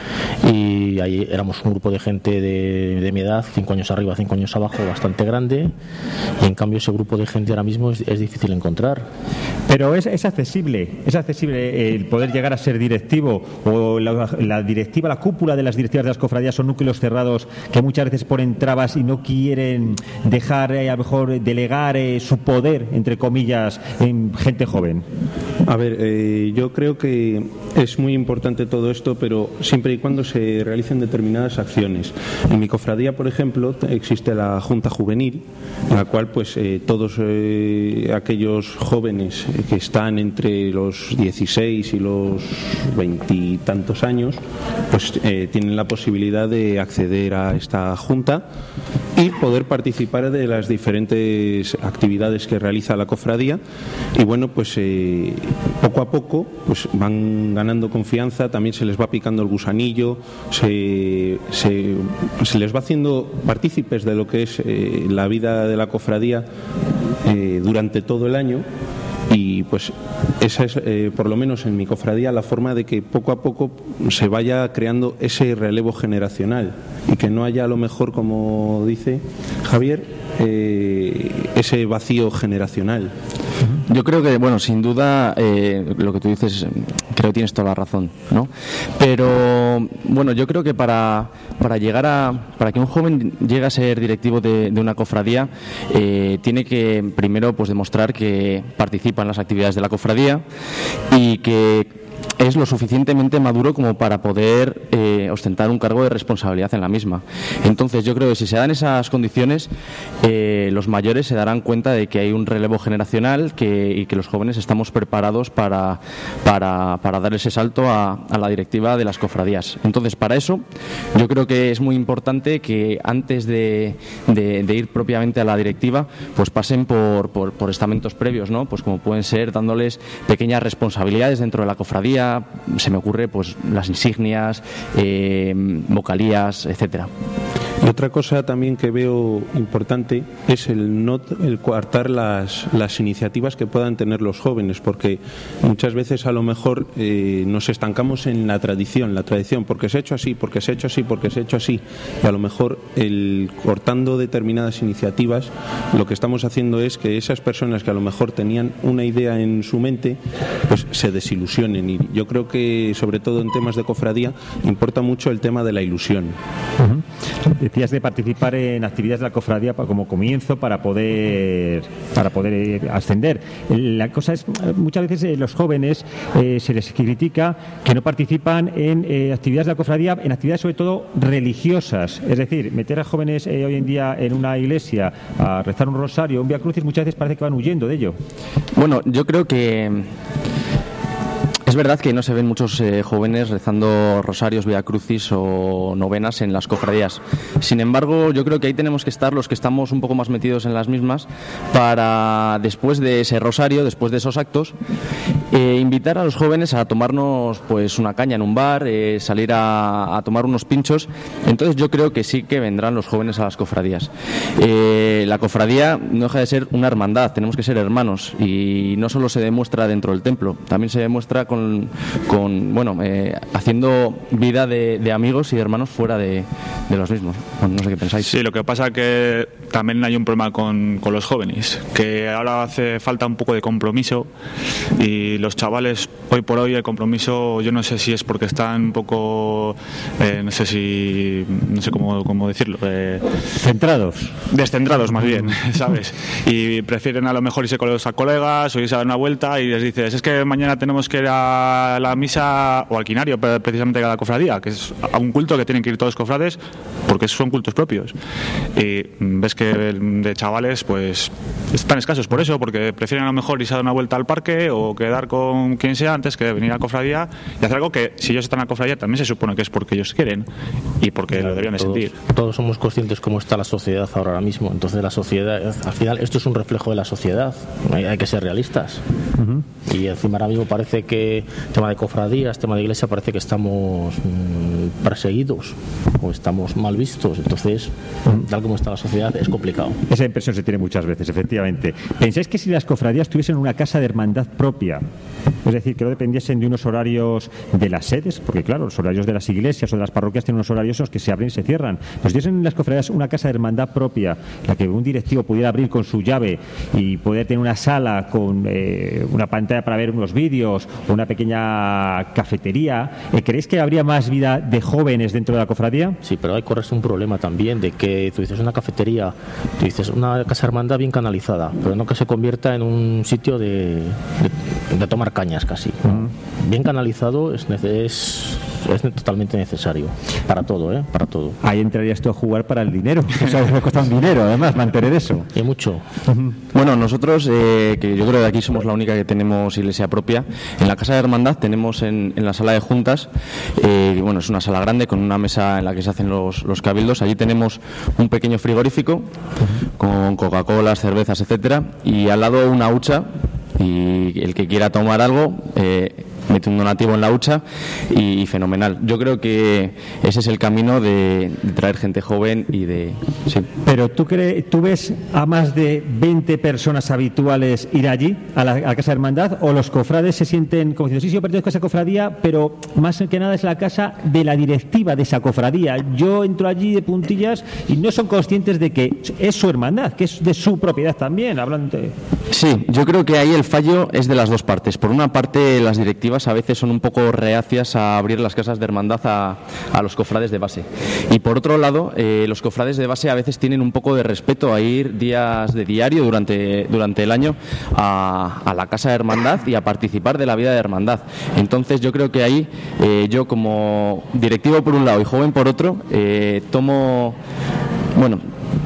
y ahí éramos un grupo de gente de, de mi edad, cinco años arriba, cinco años abajo, bastante grande, y en cambio ese grupo de gente ahora mismo es, es difícil encontrar. Pero es, es accesible, es accesible el poder llegar a ser directivo, o la, la directiva, la cúpula de las directivas de las cofradías son núcleos cerrados que muchas veces ponen trabas y no quieren dejar, eh, a lo mejor, delegar eh, su poder, entre comillas, en gente joven. A ver, eh, yo creo que es muy importante todo esto, pero siempre y cuando se realicen determinadas acciones. En mi cofradía, por ejemplo, existe la Junta Juvenil, en la cual pues eh, todos eh, aquellos jóvenes que están entre los dieciséis y los veintitantos años, pues eh, tienen la posibilidad de acceder a esta junta y poder participar de las diferentes actividades que realiza la cofradía. Y bueno, pues eh, poco a poco pues van ganando confianza, también se les va picando el gusanillo, se, se, se les va haciendo partícipes de lo que es eh, la vida de la cofradía eh, durante todo el año. Y pues esa es, eh, por lo menos en mi cofradía, la forma de que poco a poco se vaya creando ese relevo generacional y que no haya, a lo mejor, como dice Javier, eh, ese vacío generacional. Yo creo que, bueno, sin duda, eh, lo que tú dices, creo que tienes toda la razón, ¿no? Pero, bueno, yo creo que para, para llegar a, para que un joven llegue a ser directivo de, de una cofradía, eh, tiene que, primero, pues demostrar que participa en las actividades de la cofradía y que es lo suficientemente maduro como para poder eh, ostentar un cargo de responsabilidad en la misma. Entonces yo creo que si se dan esas condiciones, eh, los mayores se darán cuenta de que hay un relevo generacional que, y que los jóvenes estamos preparados para, para, para dar ese salto a, a la directiva de las cofradías. Entonces, para eso yo creo que es muy importante que antes de, de, de ir propiamente a la directiva, pues pasen por, por, por estamentos previos, ¿no? Pues como pueden ser dándoles pequeñas responsabilidades dentro de la cofradía. Se me ocurre pues las insignias, eh, vocalías, etcétera. Y otra cosa también que veo importante es el no el coartar las, las iniciativas que puedan tener los jóvenes, porque muchas veces a lo mejor eh, nos estancamos en la tradición, la tradición, porque se ha hecho así, porque se ha hecho así, porque se ha hecho así, y a lo mejor el cortando determinadas iniciativas, lo que estamos haciendo es que esas personas que a lo mejor tenían una idea en su mente, pues se desilusionen. Y yo creo que sobre todo en temas de cofradía importa mucho el tema de la ilusión. Uh-huh. Decías de participar en actividades de la cofradía como comienzo para poder para poder ascender. La cosa es, muchas veces eh, los jóvenes eh, se les critica que no participan en eh, actividades de la cofradía, en actividades sobre todo religiosas. Es decir, meter a jóvenes eh, hoy en día en una iglesia a rezar un rosario, un Vía Crucis, muchas veces parece que van huyendo de ello. Bueno, yo creo que es verdad que no se ven muchos eh, jóvenes rezando rosarios, Vía Crucis o novenas en las cofradías. Sin embargo, yo creo que ahí tenemos que estar los que estamos un poco más metidos en las mismas para, después de ese rosario, después de esos actos, eh, invitar a los jóvenes a tomarnos pues una caña en un bar, eh, salir a, a tomar unos pinchos. Entonces yo creo que sí que vendrán los jóvenes a las cofradías. Eh, la cofradía no deja de ser una hermandad, tenemos que ser hermanos, y no solo se demuestra dentro del templo, también se demuestra con Con, con bueno, eh, haciendo vida de, de amigos y de hermanos fuera de, de los mismos. Bueno, no sé qué pensáis. Sí, lo que pasa que también hay un problema con, con los jóvenes, que ahora hace falta un poco de compromiso, y los chavales hoy por hoy el compromiso, yo no sé si es porque están un poco, eh, no sé si, no sé cómo, cómo decirlo, eh, centrados, descentrados más bien, ¿sabes? Y prefieren a lo mejor irse con los colegas o irse a dar una vuelta y les dices, es que mañana tenemos que ir a la misa o al quinario, precisamente a la cofradía, que es a un culto que tienen que ir todos los cofrades porque son cultos propios. Y ves que de chavales pues están escasos por eso, porque prefieren a lo mejor irse a dar una vuelta al parque o quedar con quien sea antes que venir a la cofradía y hacer algo que, si ellos están a la cofradía, también se supone que es porque ellos quieren y porque claro, lo deberían de todos, sentir. Todos somos conscientes cómo está la sociedad ahora mismo. Entonces la sociedad, al final esto es un reflejo de la sociedad, hay, hay que ser realistas. Uh-huh. Y encima ahora mismo parece que tema de cofradías, tema de iglesia, parece que estamos mmm, perseguidos o estamos mal vistos. Entonces, tal como está la sociedad, es complicado. Esa impresión se tiene muchas veces, efectivamente. ¿Pensáis que si las cofradías tuviesen una casa de hermandad propia, es decir, que no dependiesen de unos horarios de las sedes, porque claro, los horarios de las iglesias o de las parroquias tienen unos horarios en los que se abren y se cierran, pues si tuviesen las cofradías una casa de hermandad propia, la que un directivo pudiera abrir con su llave y poder tener una sala con eh, una pantalla para ver unos vídeos o una pequeña cafetería, eh, ¿creéis que habría más vida de jóvenes dentro de la cofradía? Sí, pero hay corres un problema también de que tú dices una cafetería, tú dices una casa hermandad bien canalizada, pero no que se convierta en un sitio de, de, de tomar cañas casi. Uh-huh. Bien canalizado es, es, es totalmente necesario para todo, ¿eh? Para todo. Ahí entraría esto a jugar para el dinero. O sea, me cuesta un dinero, además, mantener eso. Y mucho. Uh-huh. Bueno, nosotros, eh, que yo creo que aquí somos la única que tenemos iglesia propia, en la casa de hermandad tenemos en, en la sala de juntas, eh, bueno, es una sala grande con una mesa en la que se hacen los, los cabildos. Allí tenemos un pequeño frigorífico uh-huh. con Coca-Cola, cervezas, etcétera, y al lado una hucha, y el que quiera tomar algo eh, mete un donativo en la hucha y, y fenomenal. Yo creo que ese es el camino de, de traer gente joven y de... Sí. Pero ¿tú, crees, ¿tú ves a más de veinte personas habituales ir allí, a la, a la Casa de Hermandad, o los cofrades se sienten como diciendo, sí, sí, yo pertenezco a esa cofradía, pero más que nada es la casa de la directiva de esa cofradía? Yo entro allí de puntillas y no son conscientes de que es su hermandad, que es de su propiedad también, hablando de... Sí, yo creo que ahí el fallo es de las dos partes. Por una parte, las directivas a veces son un poco reacias a abrir las casas de hermandad a, a los cofrades de base. Y por otro lado, eh, los cofrades de base a veces tienen un poco de respeto a ir días de diario durante, durante el año a, a la casa de hermandad y a participar de la vida de hermandad. Entonces yo creo que ahí eh, yo como directivo por un lado y joven por otro, eh, tomo... Bueno...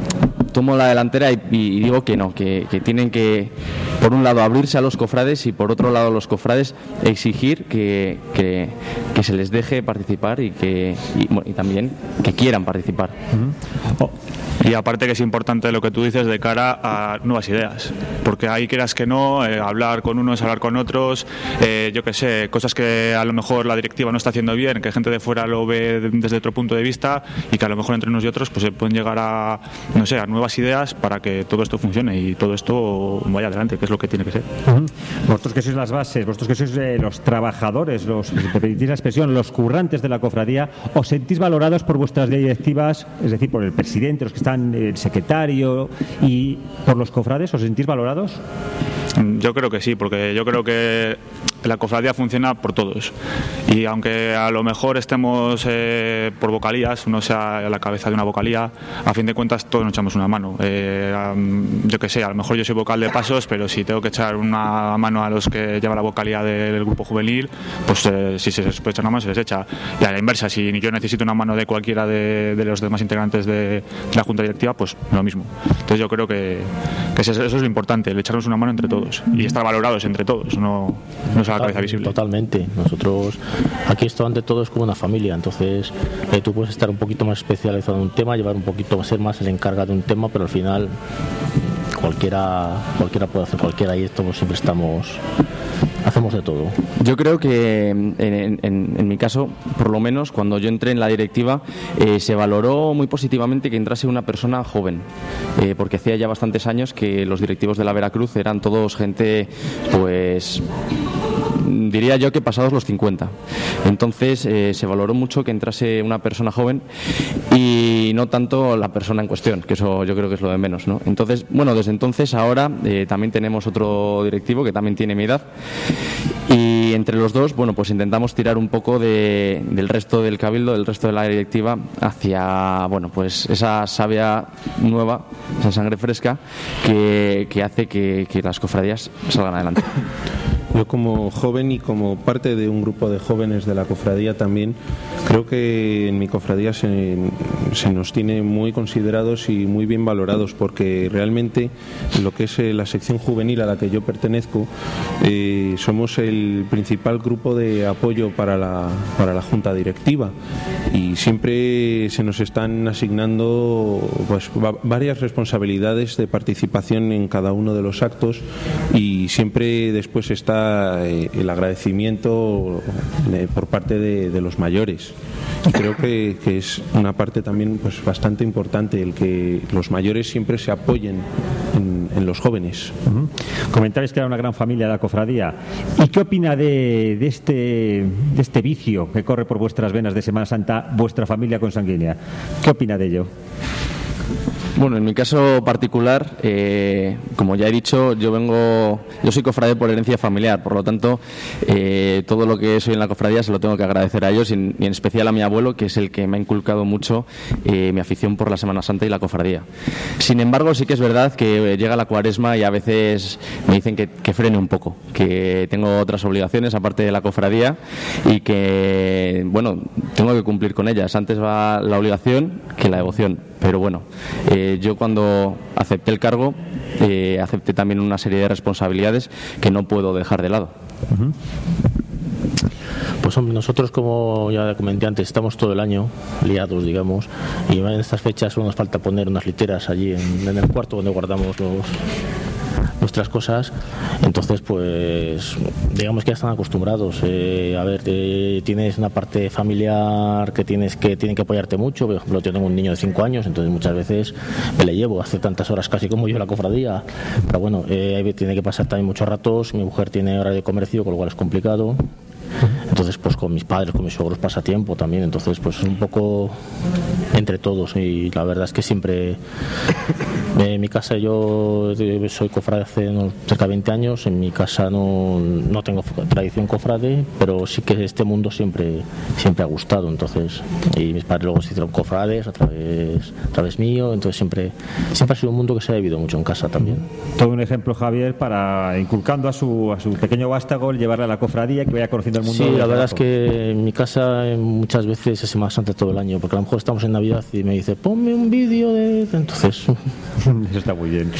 tomo la delantera y, y digo que no, que, que tienen que, por un lado, abrirse a los cofrades y por otro lado, los cofrades exigir que, que, que se les deje participar y que y, bueno, y también que quieran participar. Uh-huh. Oh. Y aparte que es importante lo que tú dices de cara a nuevas ideas, porque ahí quieras que no, eh, hablar con unos, hablar con otros, eh, yo que sé, cosas que a lo mejor la directiva no está haciendo bien, que gente de fuera lo ve desde otro punto de vista y que a lo mejor entre unos y otros pues se pueden llegar a, no sé, a nuevas ideas para que todo esto funcione y todo esto vaya adelante, que es lo que tiene que ser. Uh-huh. Vosotros que sois las bases, vosotros que sois eh, los trabajadores, los, si te permitís la expresión, los currantes de la cofradía, ¿os sentís valorados por vuestras directivas, es decir, por el presidente, los que están, el secretario y por los cofrades? ¿Os sentís valorados? Yo creo que sí, porque yo creo que la cofradía funciona por todos y aunque a lo mejor estemos eh, por vocalías, uno sea a la cabeza de una vocalía, a fin de cuentas todos nos echamos una mano. Eh, yo que sé, a lo mejor yo soy vocal de pasos, pero si tengo que echar una mano a los que llevan la vocalía del grupo juvenil, pues eh, si se les puede echar una mano se les echa. Y a la inversa, si yo necesito una mano de cualquiera de, de los demás integrantes de, de la junta directiva, pues lo mismo. Entonces yo creo que, que eso, eso es lo importante, el echarnos una mano entre todos y estar valorados entre todos, no, no es a la cabeza visible. Totalmente. Nosotros aquí esto ante todo es como una familia, entonces eh, tú puedes estar un poquito más especializado en un tema, llevar un poquito, ser más el encargado de un tema, pero al final cualquiera cualquiera puede hacer cualquiera y esto pues siempre estamos hacemos de todo. Yo creo que en, en, en mi caso, por lo menos cuando yo entré en la directiva, eh, se valoró muy positivamente que entrase una persona joven, eh, porque hacía ya bastantes años que los directivos de la Veracruz eran todos gente, pues diría yo que pasados los cincuenta. Entonces eh, se valoró mucho que entrase una persona joven y no tanto la persona en cuestión, que eso yo creo que es lo de menos, ¿no? Entonces, bueno, desde entonces ahora eh, también tenemos otro directivo que también tiene mi edad y entre los dos, bueno, pues intentamos tirar un poco de, del resto del cabildo, del resto de la directiva hacia, bueno, pues esa savia nueva, esa sangre fresca que, que hace que, que las cofradías salgan adelante. Yo como joven y como parte de un grupo de jóvenes de la cofradía también creo que en mi cofradía se, se nos tiene muy considerados y muy bien valorados, porque realmente lo que es la sección juvenil a la que yo pertenezco eh, somos el principal grupo de apoyo para la, para la junta directiva y siempre se nos están asignando pues va, varias responsabilidades de participación en cada uno de los actos y siempre después está el agradecimiento por parte de, de los mayores y creo que, que es una parte también pues bastante importante el que los mayores siempre se apoyen en, en los jóvenes. Uh-huh. Comentabais que era una gran familia la cofradía. ¿Y qué opina de, de, este, de este vicio que corre por vuestras venas de Semana Santa vuestra familia consanguínea? ¿Qué opina de ello? Bueno, en mi caso particular, eh, como ya he dicho, yo vengo, yo soy cofrade por herencia familiar, por lo tanto, eh, todo lo que soy en la cofradía se lo tengo que agradecer a ellos y en, y en especial a mi abuelo, que es el que me ha inculcado mucho eh, mi afición por la Semana Santa y la cofradía. Sin embargo, sí que es verdad que llega la Cuaresma y a veces me dicen que, que frene un poco, que tengo otras obligaciones aparte de la cofradía y que, bueno, tengo que cumplir con ellas. Antes va la obligación que la devoción. Pero bueno, eh, yo cuando acepté el cargo eh, acepté también una serie de responsabilidades que no puedo dejar de lado. Uh-huh. Pues hombre, nosotros, como ya comenté antes, estamos todo el año liados, digamos, y en estas fechas solo nos falta poner unas literas allí en, en el cuarto donde guardamos los nuestras cosas, entonces pues digamos que ya están acostumbrados. Eh, a ver, eh, tienes una parte familiar que tienes que tienen que apoyarte mucho. Por ejemplo, yo tengo un niño de cinco años, entonces muchas veces me le llevo, hace tantas horas casi como yo a la cofradía, pero bueno, eh, tiene que pasar también muchos ratos. Mi mujer tiene horario de comercio, con lo cual es complicado. Entonces pues con mis padres, con mis suegros pasa tiempo también, entonces pues es un poco entre todos y la verdad es que siempre en mi casa yo soy cofrade hace unos cerca de veinte años, en mi casa no, no tengo tradición cofrade, pero sí que este mundo siempre siempre ha gustado, entonces y mis padres luego se hicieron cofrades a través, a través mío, entonces siempre siempre ha sido un mundo que se ha vivido mucho en casa también. Todo un ejemplo, Javier, para inculcando a su, a su pequeño vástago, llevarle a la cofradía, que vaya conociendo el mundo. Sí, la verdad es que en mi casa muchas veces es Semana Santa todo el año, porque a lo mejor estamos en Navidad y me dice ponme un vídeo de... entonces Eso está muy bien.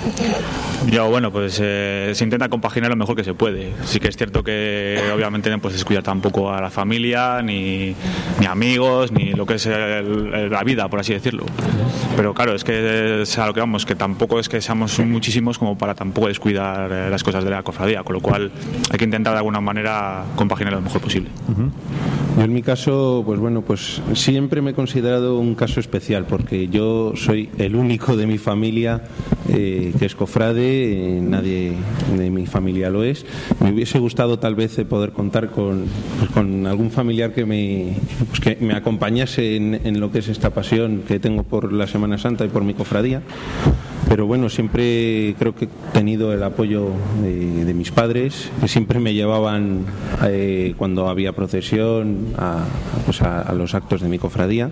Yo, bueno, pues eh, se intenta compaginar lo mejor que se puede. Sí que es cierto que obviamente no puedes descuidar tampoco a la familia, ni, ni amigos, ni lo que es el, el, la vida, por así decirlo. Pero claro, es que es a lo que vamos, que tampoco es que seamos muchísimos como para tampoco descuidar eh, las cosas de la cofradía, con lo cual hay que intentar de alguna manera compaginar lo mejor posible. Uh-huh. Yo en mi caso, pues bueno, pues siempre me he considerado un caso especial, porque yo soy el único de mi familia eh, que es cofrade, eh, nadie de mi familia lo es. Me hubiese gustado tal vez poder contar con, pues, con algún familiar que me, pues, que me acompañase en, en lo que es esta pasión que tengo por la Semana Santa y por mi cofradía. Pero bueno, siempre creo que he tenido el apoyo de, de mis padres, que siempre me llevaban eh, cuando había procesión a, pues a, a los actos de mi cofradía.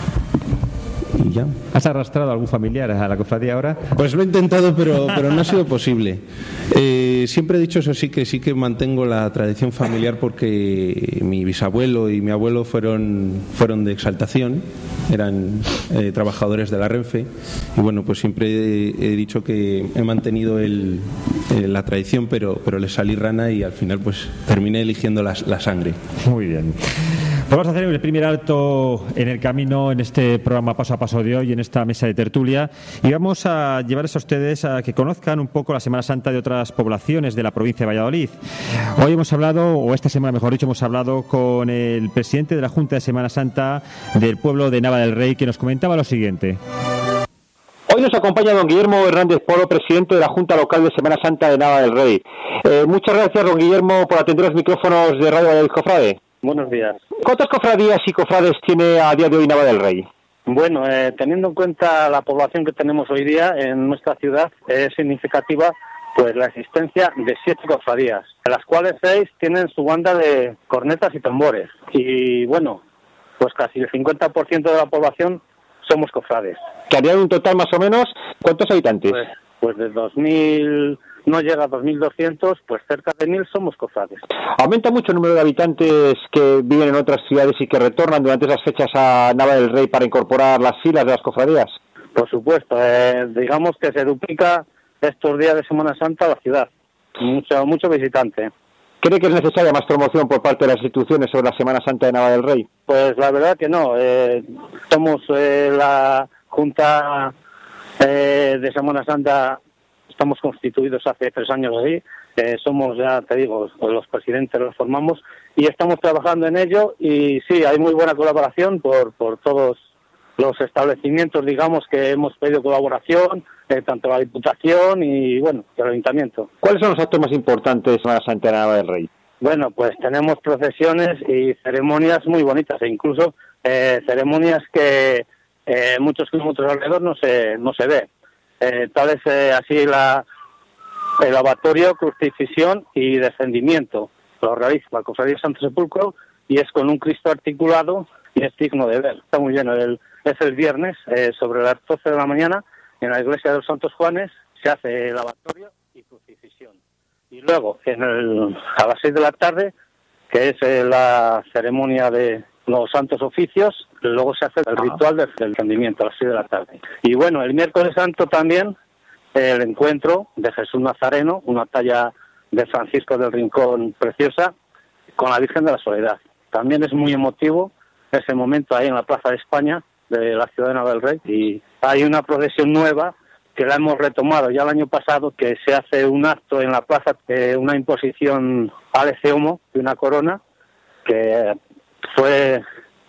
Y ya. ¿Has arrastrado a algún familiar a la cofradía ahora? Pues lo he intentado, pero, pero no ha sido posible. Eh, siempre he dicho eso, sí que sí que mantengo la tradición familiar, porque mi bisabuelo y mi abuelo fueron, fueron de Exaltación, eran eh, trabajadores de la Renfe, y bueno, pues siempre he, he dicho que he mantenido el, eh, la tradición, pero, pero le salí rana y al final pues terminé eligiendo la, la sangre. Muy bien. Pues vamos a hacer el primer alto en el camino en este programa Paso a Paso de hoy, en esta mesa de tertulia, y vamos a llevarles a ustedes a que conozcan un poco la Semana Santa de otras poblaciones de la provincia de Valladolid. Hoy hemos hablado, o esta semana mejor dicho, hemos hablado con el presidente de la Junta de Semana Santa del pueblo de Nava del Rey, que nos comentaba lo siguiente. Hoy nos acompaña don Guillermo Hernández Polo, presidente de la Junta Local de Semana Santa de Nava del Rey. Eh, muchas gracias, don Guillermo, por atender los micrófonos de Radio Valladolid Cofrade. Buenos días. ¿Cuántas cofradías y cofrades tiene a día de hoy Nava del Rey? Bueno, eh, teniendo en cuenta la población que tenemos hoy día en nuestra ciudad, es significativa pues la existencia de siete cofradías, de las cuales seis tienen su banda de cornetas y tambores. Y bueno, pues casi el cincuenta por ciento de la población somos cofrades. ¿Que había un total más o menos? ¿Cuántos habitantes? Pues, pues de dos mil... no llega a dos mil doscientos, pues cerca de mil somos cofrades. ¿Aumenta mucho el número de habitantes que viven en otras ciudades y que retornan durante esas fechas a Nava del Rey para incorporar las filas de las cofradías? Por supuesto, eh, digamos que se duplica estos días de Semana Santa a la ciudad. Mucho, mucho visitante. ¿Cree que es necesaria más promoción por parte de las instituciones sobre la Semana Santa de Nava del Rey? Pues la verdad que no. Eh, somos eh, la Junta eh, de Semana Santa. Estamos constituidos hace tres años así, eh, somos, ya te digo, los presidentes los formamos y estamos trabajando en ello, y sí, hay muy buena colaboración por, por todos los establecimientos, digamos, que hemos pedido colaboración, eh, tanto la Diputación y, bueno, el Ayuntamiento. ¿Cuáles son los actos más importantes de Semana Santa de Nava del Rey? Bueno, pues tenemos procesiones y ceremonias muy bonitas, e incluso eh, ceremonias que eh, muchos kilómetros alrededor no se, no se ve. Eh, tal es eh, así la, el lavatorio, crucifixión y descendimiento. Lo realiza la Cofradía de Santo Sepulcro y es con un Cristo articulado y es digno de ver. Está muy bien. El, es el viernes, eh, sobre las doce de la mañana, en la iglesia de los Santos Juanes, se hace el lavatorio y crucifixión. Y luego, en el, a las seis de la tarde, que es eh, la ceremonia de los santos oficios, luego se hace el ritual del descendimiento a las seis de la tarde. Y bueno, el miércoles santo también el encuentro de Jesús Nazareno, una talla de Francisco del Rincón preciosa, con la Virgen de la Soledad. También es muy emotivo ese momento ahí en la Plaza de España de la ciudad de Nava del Rey, y hay una procesión nueva que la hemos retomado ya el año pasado, que se hace un acto en la plaza, eh, una imposición al homo de una corona, que fue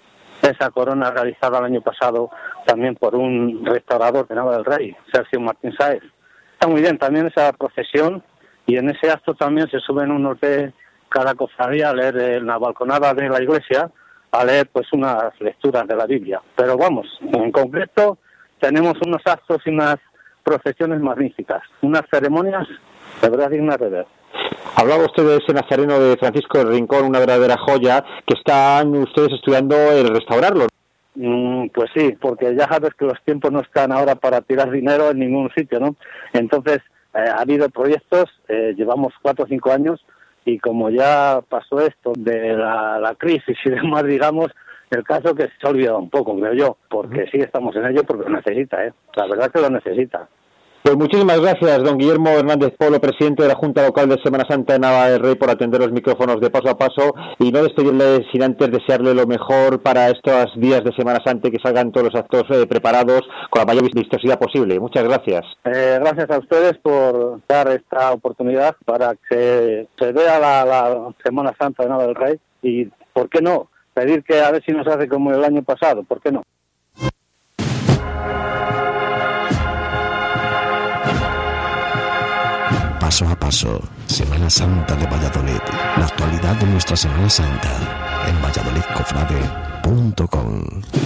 esa corona realizada el año pasado también por un restaurador de Nava del Rey, Sergio Martín Sáez. Está muy bien también esa procesión, y en ese acto también se suben unos de cada cofradía a leer en la balconada de la iglesia, a leer pues unas lecturas de la Biblia. Pero vamos, en concreto tenemos unos actos y unas procesiones magníficas, unas ceremonias de verdad dignas de ver. Hablaba usted de ese Nazareno de Francisco del Rincón, una verdadera joya, que están ustedes estudiando el restaurarlo. Mm, pues sí, porque ya sabes que los tiempos no están ahora para tirar dinero en ningún sitio, ¿no? Entonces, eh, ha habido proyectos, eh, llevamos cuatro o cinco años, y como ya pasó esto de la, la crisis y demás, digamos, el caso que se ha olvidado un poco, creo yo, porque sí estamos en ello, porque lo necesita, ¿eh? La verdad que lo necesita. Pues muchísimas gracias, don Guillermo Hernández Polo, presidente de la Junta Local de Semana Santa de Nava del Rey, por atender los micrófonos de Paso a Paso, y no despedirle sin antes desearle lo mejor para estos días de Semana Santa y que salgan todos los actos eh, preparados con la mayor vistosidad posible. Muchas gracias. Eh, gracias a ustedes por dar esta oportunidad para que se vea la, la Semana Santa de Nava del Rey y, ¿por qué no?, pedir que a ver si nos hace como el año pasado, ¿por qué no? Paso a paso, Semana Santa de Valladolid. La actualidad de nuestra Semana Santa en valladolid cofrade punto com.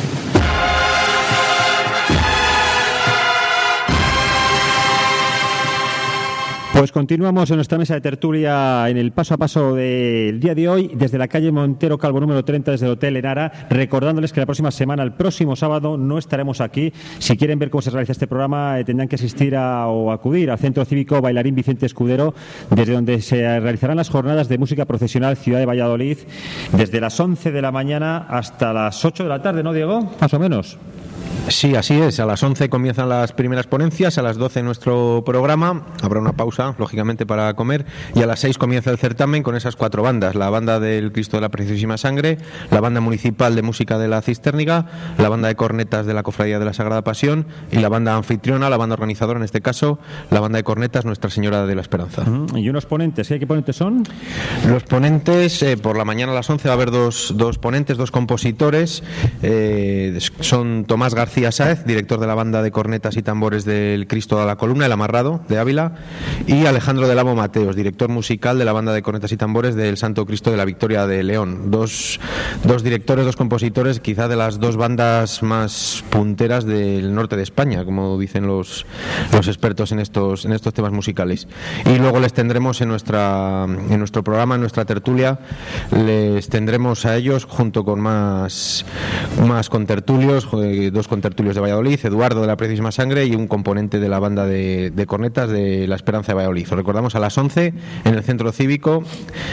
Pues continuamos en nuestra mesa de tertulia en el paso a paso del día de hoy desde la calle Montero Calvo número treinta, desde el Hotel Enara, recordándoles que la próxima semana, el próximo sábado, no estaremos aquí. Si quieren ver cómo se realiza este programa, eh, tendrán que asistir a, o acudir al Centro Cívico Bailarín Vicente Escudero, desde donde se realizarán las jornadas de música profesional Ciudad de Valladolid, desde las once de la mañana hasta las ocho de la tarde, ¿no, Diego? Más o menos. Sí, así es. A las once comienzan las primeras ponencias, a las doce nuestro programa, habrá una pausa, lógicamente, para comer, y a las seis comienza el certamen con esas cuatro bandas: la banda del Cristo de la Preciosísima Sangre, la banda municipal de música de la Cisterniga, la banda de cornetas de la Cofradía de la Sagrada Pasión y la banda anfitriona, la banda organizadora en este caso, la banda de cornetas Nuestra Señora de la Esperanza. Uh-huh. ¿Y unos ponentes? ¿Qué ponentes son? Los ponentes, eh, por la mañana a las once va a haber dos, dos ponentes, dos compositores, eh, son Tomás García Sáez, director de la banda de cornetas y tambores del Cristo de la Columna, el Amarrado, de Ávila, y Alejandro del Amo Mateos, director musical de la banda de cornetas y tambores del Santo Cristo de la Victoria de León. Dos, dos directores, dos compositores, quizá de las dos bandas más punteras del norte de España, como dicen los, los expertos en estos, en estos temas musicales. Y luego les tendremos en, nuestra, en nuestro programa, en nuestra tertulia, les tendremos a ellos junto con más, más contertulios, dos contertulios de Valladolid, Eduardo de la Preciosísima Sangre y un componente de la banda de, de cornetas de la Esperanza de Valladolid. Os recordamos, a las once en el Centro Cívico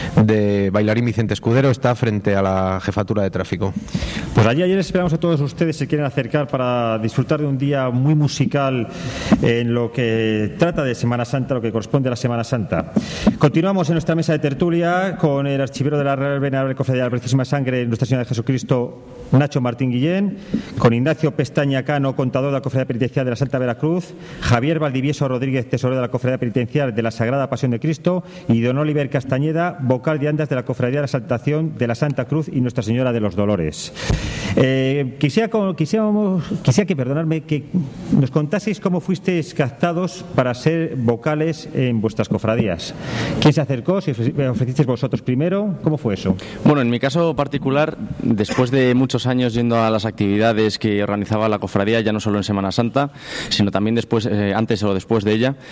de Bailarín Vicente Escudero, está frente a la Jefatura de Tráfico. Pues allí ayer esperamos a todos ustedes, si quieren acercar, para disfrutar de un día muy musical en lo que trata de Semana Santa, lo que corresponde a la Semana Santa. Continuamos en nuestra mesa de tertulia con el archivero de la Real Venerable Cofradía de la Preciosísima Sangre, Nuestra Señora de Jesucristo, Nacho Martín Guillén, con Ignacio Pestaña Cano, contador de la Cofradía Penitencial de la Santa Veracruz, Javier Valdivieso Rodríguez, tesorero de la Cofradía Penitencial de la Sagrada Pasión de Cristo, y don Oliver Castañeda, vocal de andas de la Cofradía de la Exaltación de la Santa Cruz y Nuestra Señora de los Dolores. Eh, quisiera, quisiera, quisiera que, perdonadme, que nos contaseis cómo fuisteis captados para ser vocales en vuestras cofradías. ¿Quién se acercó? ¿Si ofrecisteis vosotros primero? ¿Cómo fue eso? Bueno, en mi caso particular, después de muchos años yendo a las actividades que organizaba la cofradía, ya no solo en Semana Santa, sino también después, eh, antes o después de ella,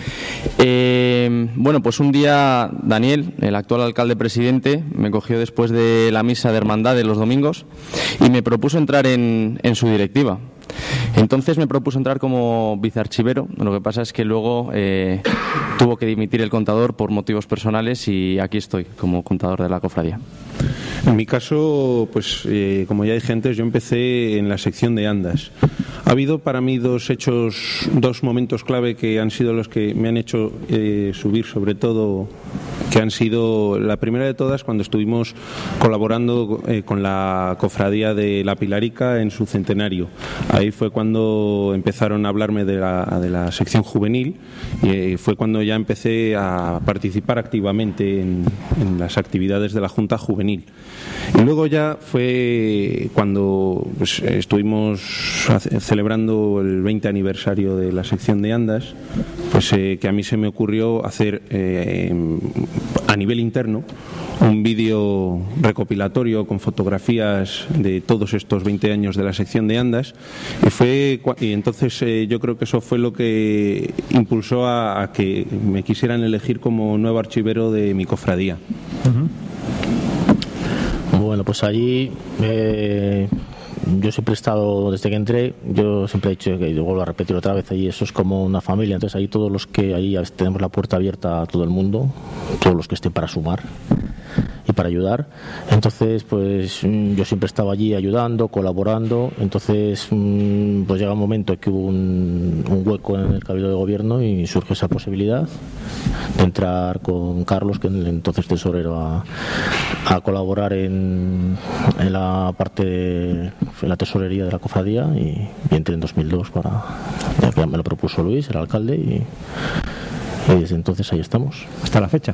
eh, bueno, pues un día Daniel, el actual alcalde presidente, me cogió después de la misa de hermandad de los domingos y me propuso entrar en, en su directiva. Entonces me propuso entrar como vicearchivero. Lo que pasa es que luego eh, tuvo que dimitir el contador por motivos personales y aquí estoy como contador de la cofradía. En mi caso, pues eh, como ya dije antes, yo empecé en la sección de andas. Ha habido para mí dos hechos, dos momentos clave que han sido los que me han hecho eh, subir, sobre todo, que han sido la primera de todas cuando estuvimos colaborando eh, con la cofradía de la Pilarica en su centenario. Ahí fue cuando empezaron a hablarme de la, de la sección juvenil y eh, fue cuando ya empecé a participar activamente en, en las actividades de la Junta Juvenil. Y luego ya fue cuando pues, estuvimos celebrando el veinte aniversario de la sección de andas, pues eh, que a mí se me ocurrió hacer eh, a nivel interno un vídeo recopilatorio con fotografías de todos estos veinte años de la sección de andas y fue y entonces eh, yo creo que eso fue lo que impulsó a, a que me quisieran elegir como nuevo archivero de mi cofradía. Uh-huh. Bueno, pues allí eh, yo siempre he estado, desde que entré, yo siempre he dicho, que yo vuelvo a repetir otra vez, allí eso es como una familia, entonces ahí todos los que, ahí tenemos la puerta abierta a todo el mundo, todos los que estén para sumar. y para ayudar. Entonces, pues yo siempre estaba allí ayudando, colaborando. Entonces, pues llega un momento que hubo un, un hueco en el Cabildo de Gobierno y surge esa posibilidad de entrar con Carlos, que entonces tesorero, a, a colaborar en, en la parte de en la tesorería de la cofradía, y, y entré en dos mil dos para, ya me lo propuso Luis, el alcalde, y, y desde entonces ahí estamos. Hasta la fecha.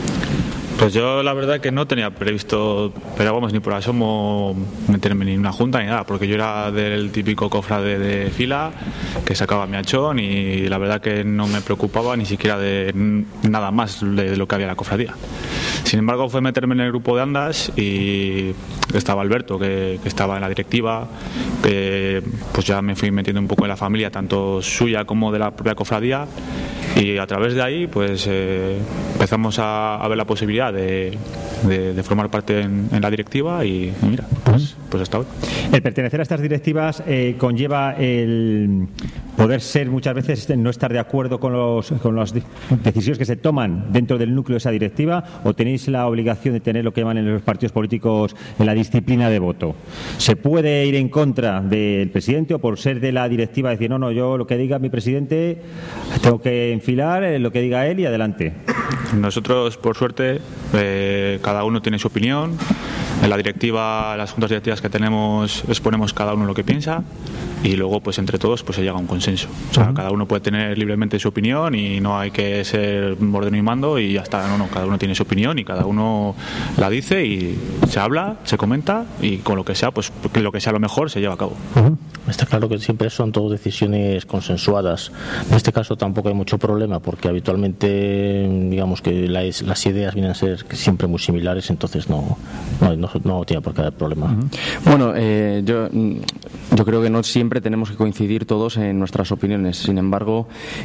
Pues yo la verdad que no tenía previsto, pero vamos, ni por asomo meterme ni en una junta ni nada, porque yo era del típico cofrade de fila que sacaba mi hachón y la verdad que no me preocupaba ni siquiera de nada más de lo que había en la cofradía. Sin embargo, fue meterme en el grupo de andas y estaba Alberto, que, que estaba en la directiva, que pues ya me fui metiendo un poco en la familia, tanto suya como de la propia cofradía, y a través de ahí pues eh, empezamos a, a ver la posibilidad de, de, de formar parte en, en la directiva y, y mira, pues, pues hasta hoy. El pertenecer a estas directivas eh, conlleva el poder ser muchas veces no estar de acuerdo con, los, con las decisiones que se toman dentro del núcleo de esa directiva, o tenéis la obligación de tener lo que llaman en los partidos políticos en la disciplina de voto. ¿Se puede ir en contra del presidente o por ser de la directiva decir no, no, yo lo que diga mi presidente tengo que enfilar eh, lo que diga él y adelante? Nosotros, por suerte, eh, cada uno tiene su opinión. En la directiva, las juntas directivas que tenemos, exponemos cada uno lo que piensa y luego, pues entre todos, pues se llega a un consenso. O sea, uh-huh. Cada uno puede tener libremente su opinión y no hay que ser ordeno y mando y ya está. No, no, cada uno tiene su opinión y cada uno la dice y se habla, se comenta y con lo que sea, pues lo que sea lo mejor se lleva a cabo. Uh-huh. Está claro que siempre son todas decisiones consensuadas. En este caso tampoco hay mucho problema porque habitualmente, digamos que las, las ideas vienen a ser siempre muy similares, entonces no, no, no, no tiene por qué haber problema. Uh-huh. Bueno, eh, yo, yo creo que no siempre tenemos que coincidir todos en nuestras opiniones. Sin embargo,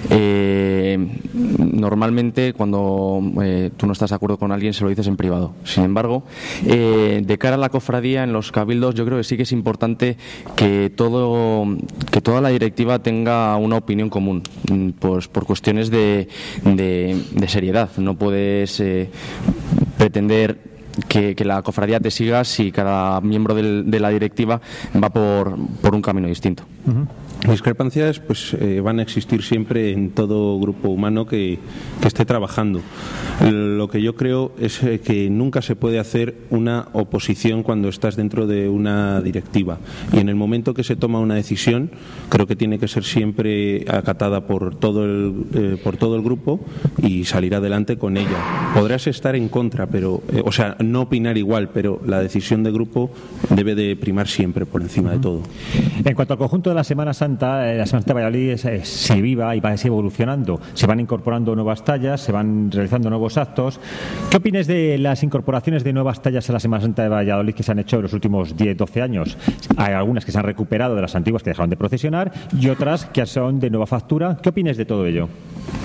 eh, normalmente cuando eh, tú no estás de acuerdo con alguien se lo dices en privado. Sin embargo, eh, de cara a la cofradía en los cabildos, yo creo que sí que es importante que todo que toda la directiva tenga una opinión común, pues por cuestiones de, de, de seriedad. No puedes eh, pretender que, que la cofradía te siga si cada miembro del, de la directiva va por, por un camino distinto. Uh-huh. Discrepancias pues eh, van a existir siempre en todo grupo humano que, que esté trabajando. Lo que yo creo es eh, que nunca se puede hacer una oposición cuando estás dentro de una directiva, y en el momento que se toma una decisión creo que tiene que ser siempre acatada por todo el, eh, por todo el grupo y salir adelante con ella. Podrás estar en contra, pero eh, o sea, no opinar igual, pero la decisión de grupo debe de primar siempre por encima de todo. En cuanto al conjunto de la Semana Santa, la Semana Santa de Valladolid es, es, se viva y va a seguir evolucionando. Se van incorporando nuevas tallas, se van realizando nuevos actos. ¿Qué opinas de las incorporaciones de nuevas tallas a la Semana Santa de Valladolid que se han hecho en los últimos diez doce años? Hay algunas que se han recuperado de las antiguas que dejaron de procesionar y otras que son de nueva factura. ¿Qué opinas de todo ello?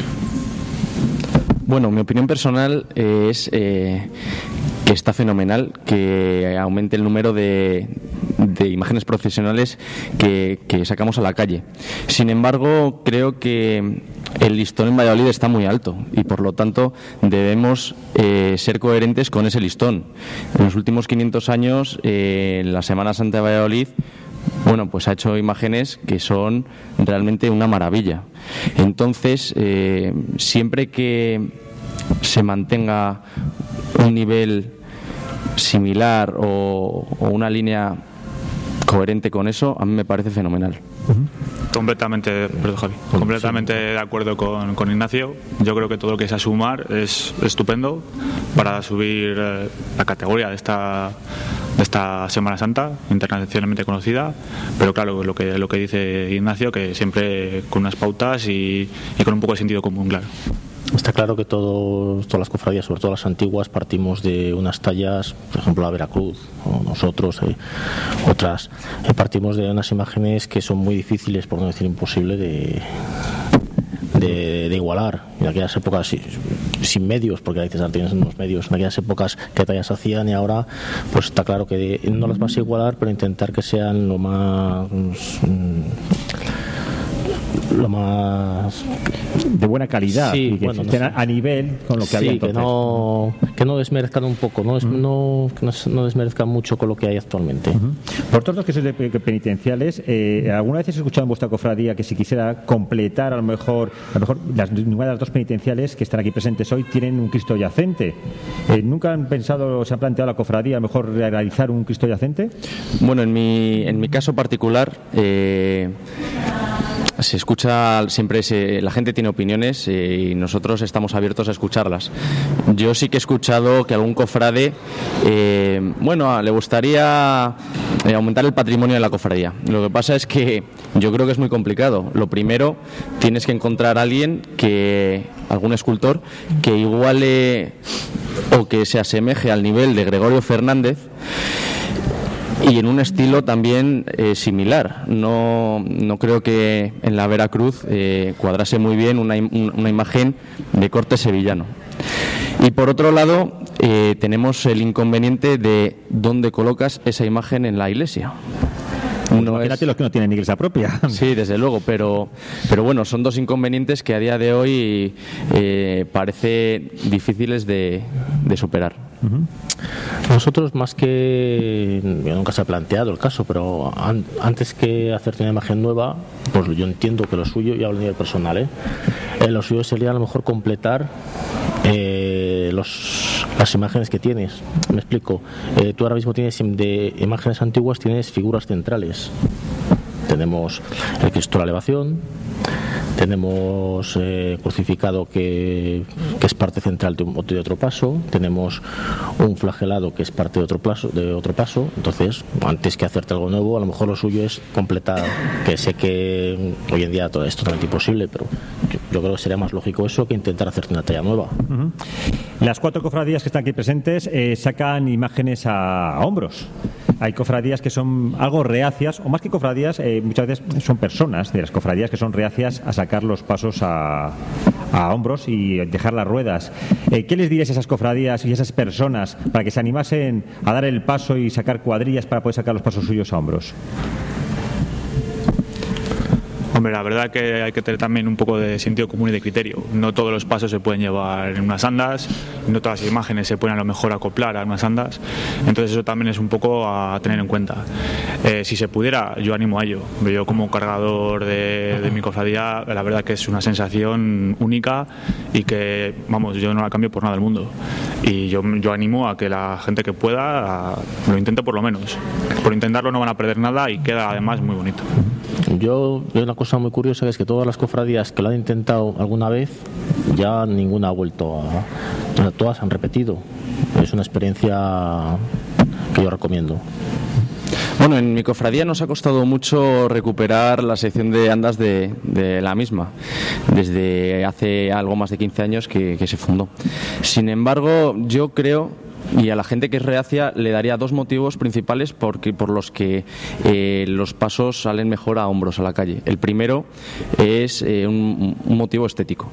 Bueno, mi opinión personal eh, es eh, que está fenomenal que aumente el número de, de imágenes procesionales que, que sacamos a la calle. Sin embargo, creo que el listón en Valladolid está muy alto y por lo tanto debemos eh, ser coherentes con ese listón. En los últimos quinientos años, eh, la Semana Santa de Valladolid, bueno, pues ha hecho imágenes que son realmente una maravilla. Entonces, eh, siempre que se mantenga un nivel similar o, o una línea coherente con eso, a mí me parece fenomenal. Uh-huh. Completamente, perdón, Javi, completamente de acuerdo con, con Ignacio. Yo creo que todo lo que sea sumar es estupendo para subir eh, la categoría de esta de esta Semana Santa internacionalmente conocida, pero claro, lo que lo que dice Ignacio, que siempre con unas pautas y, y con un poco de sentido común, claro. Está claro que todos, todas las cofradías, sobre todo las antiguas, partimos de unas tallas, por ejemplo la Veracruz o nosotros, eh, otras, eh, partimos de unas imágenes que son muy difíciles, por no decir imposible, de, de, de igualar. En aquellas épocas sin, sin medios, porque a veces ahora tienes unos medios, en aquellas épocas qué tallas hacían y ahora pues está claro que no las vas a igualar, pero intentar que sean lo más... Mm, lo más de buena calidad, sí, y que bueno, estén no sé. a nivel con lo que sí, había entonces. que no que no desmerezcan un poco, no, es, uh-huh. no, que no, no desmerezcan mucho con lo que hay actualmente. Uh-huh. Por todos los que sois de penitenciales, eh, ¿alguna vez has escuchado en vuestra cofradía que si quisiera completar a lo mejor, a lo mejor las, ninguna de las dos penitenciales que están aquí presentes hoy tienen un Cristo yacente? Eh, ¿Nunca han pensado, se han planteado la cofradía a lo mejor realizar un Cristo yacente? Bueno, en mi en mi caso particular, eh, se escucha siempre, se, la gente tiene opiniones eh, y nosotros estamos abiertos a escucharlas. Yo sí que he escuchado que algún cofrade, eh, bueno, le gustaría eh, aumentar el patrimonio de la cofradía. Lo que pasa es que yo creo que es muy complicado. Lo primero, tienes que encontrar a alguien que, algún escultor, que iguale o que se asemeje al nivel de Gregorio Fernández, y en un estilo también eh, similar. No, no creo que en la Veracruz eh, cuadrase muy bien una, una imagen de corte sevillano. Y por otro lado, eh, tenemos el inconveniente de dónde colocas esa imagen en la iglesia. No Imagínate es... los que no tienen iglesia propia. Sí, desde luego, pero, pero bueno, son dos inconvenientes que a día de hoy eh, parece difíciles de, de superar. Uh-huh. Nosotros, más que, nunca se ha planteado el caso, pero an, antes que hacerte una imagen nueva, pues yo entiendo que lo suyo, y hablo a nivel personal, ¿eh? Eh, lo suyo sería a lo mejor completar eh, los, las imágenes que tienes. Me explico. Eh, tú ahora mismo tienes de imágenes antiguas, tienes figuras centrales. Tenemos el Cristo de la Elevación, tenemos eh, crucificado que, que es parte central de, un, de otro paso, tenemos un flagelado que es parte de otro, plazo, de otro paso. Entonces, antes que hacerte algo nuevo, a lo mejor lo suyo es completar, que sé que hoy en día todo es totalmente imposible, pero yo, yo creo que sería más lógico eso que intentar hacerte una talla nueva. Uh-huh. Las cuatro cofradías que están aquí presentes eh, sacan imágenes a, a hombros. Hay cofradías que son algo reacias, o más que cofradías, eh, muchas veces son personas de las cofradías que son reacias a sacar los pasos a, a hombros y dejar las ruedas. Eh, ¿Qué les dirías a esas cofradías y a esas personas para que se animasen a dar el paso y sacar cuadrillas para poder sacar los pasos suyos a hombros? Hombre, la verdad que hay que tener también un poco de sentido común y de criterio. No todos los pasos se pueden llevar en unas andas, no todas las imágenes se pueden a lo mejor acoplar a unas andas, entonces eso también es un poco a tener en cuenta. Eh, si se pudiera, yo animo a ello. Yo como cargador de, de mi cofradía, la verdad que es una sensación única y que, vamos, yo no la cambio por nada del mundo. Y yo, yo animo a que la gente que pueda a, lo intente por lo menos. Por intentarlo no van a perder nada y queda además muy bonito. Yo veo una cosa muy curiosa, que es que todas las cofradías que lo han intentado alguna vez, ya ninguna ha vuelto a... Todas han repetido. Es una experiencia que yo recomiendo. Bueno, en mi cofradía nos ha costado mucho recuperar la sección de andas de, de la misma, desde hace algo más de quince años que, que se fundó. Sin embargo, yo creo, y a la gente que es reacia le daría dos motivos principales porque, por los que eh, los pasos salen mejor a hombros a la calle. El primero es eh, un, un motivo estético.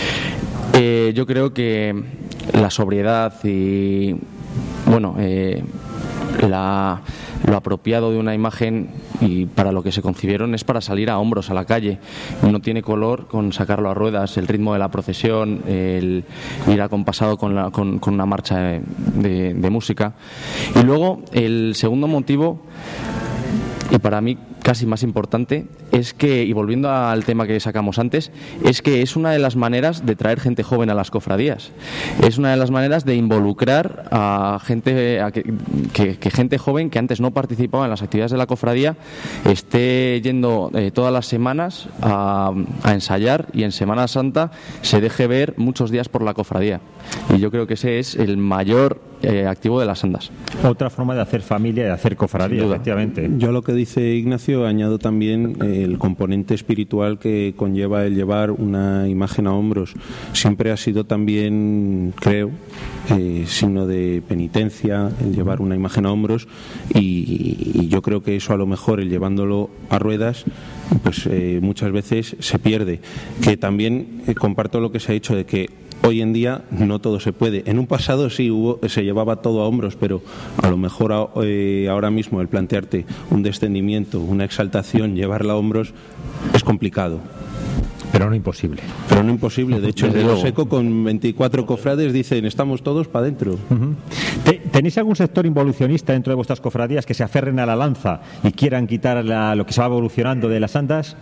Eh, yo creo que la sobriedad y, bueno, eh, la... lo apropiado de una imagen y para lo que se concibieron es para salir a hombros a la calle. No tiene color con sacarlo a ruedas, el ritmo de la procesión, el ir acompasado con, la, con, con una marcha de, de, de música. Y luego el segundo motivo, y para mí casi más importante, es que, y volviendo al tema que sacamos antes, es que es una de las maneras de traer gente joven a las cofradías. Es una de las maneras de involucrar a gente, a que, que, que gente joven que antes no participaba en las actividades de la cofradía esté yendo eh, todas las semanas a, a ensayar y en Semana Santa se deje ver muchos días por la cofradía. Y yo creo que ese es el mayor eh, activo de las andas. Otra forma de hacer familia y de hacer cofradía, efectivamente. Yo lo que dice Ignacio, añado también eh, el componente espiritual que conlleva el llevar una imagen a hombros. Siempre ha sido también, creo, eh, signo de penitencia el llevar una imagen a hombros y, y yo creo que eso a lo mejor el llevándolo a ruedas pues eh, muchas veces se pierde. Que también eh, comparto lo que se ha dicho de que hoy en día no todo se puede. En un pasado sí hubo, se llevaba todo a hombros, pero a lo mejor eh, ahora mismo el plantearte un descendimiento, una exaltación, llevarla a hombros es complicado. Pero no imposible. Pero no imposible. De hecho, Desde en Río luego. Seco con veinticuatro cofrades dicen, estamos todos para adentro. Uh-huh. ¿Te- ¿Tenéis algún sector involucionista dentro de vuestras cofradías que se aferren a la lanza y quieran quitar la- lo que se va evolucionando de las andas?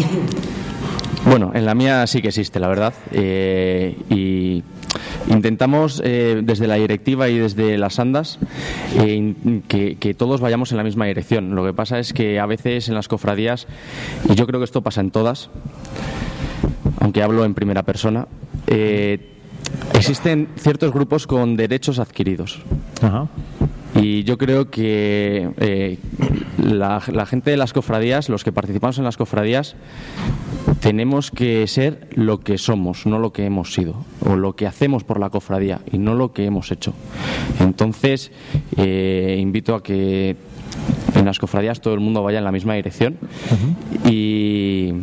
Bueno, en la mía sí que existe, la verdad. Eh, y intentamos, eh, desde la directiva y desde las andas, eh, in- que, que todos vayamos en la misma dirección. Lo que pasa es que a veces en las cofradías, y yo creo que esto pasa en todas, aunque hablo en primera persona, eh, existen ciertos grupos con derechos adquiridos. Ajá. Y yo creo que eh, la, la gente de las cofradías, los que participamos en las cofradías, tenemos que ser lo que somos, no lo que hemos sido, o lo que hacemos por la cofradía y no lo que hemos hecho. Entonces, eh, invito a que en las cofradías todo el mundo vaya en la misma dirección. Uh-huh. Y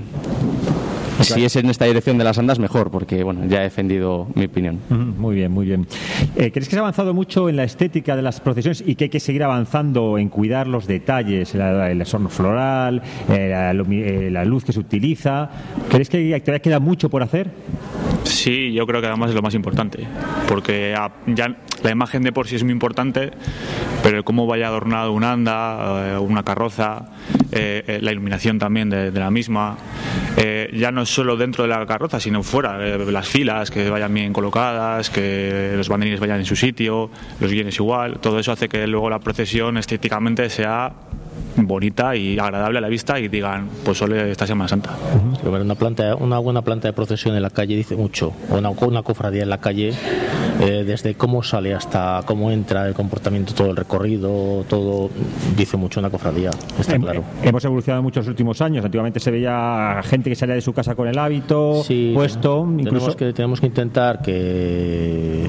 si es en esta dirección de las andas, mejor, porque bueno, ya he defendido mi opinión. Uh-huh. Muy bien, muy bien. Eh, ¿Crees que se ha avanzado mucho en la estética de las procesiones y que hay que seguir avanzando en cuidar los detalles, la- el adorno floral, eh, la, lumi- eh, la luz que se utiliza? ¿Crees que todavía queda mucho por hacer? Sí, yo creo que además es lo más importante, porque ah, ya la imagen de por sí es muy importante, pero el cómo vaya adornado un anda, eh, una carroza, eh, eh, la iluminación también de, de la misma, eh, ya no es solo dentro de la carroza, sino fuera, eh, las filas que vayan bien colocadas, que los banderines vayan en su sitio, los guiones igual, todo eso hace que luego la procesión estéticamente sea bonita y agradable a la vista y digan, pues solo esta Semana Santa. Sí, una, planta, una buena planta de procesión en la calle dice mucho, o una, una cofradía en la calle, eh, desde cómo sale hasta cómo entra, el comportamiento, todo el recorrido, todo dice mucho una cofradía, está Hem- claro. Hemos evolucionado mucho en los últimos años. Antiguamente se veía gente que salía de su casa con el hábito Sí, puesto, tenemos incluso... que, tenemos que intentar que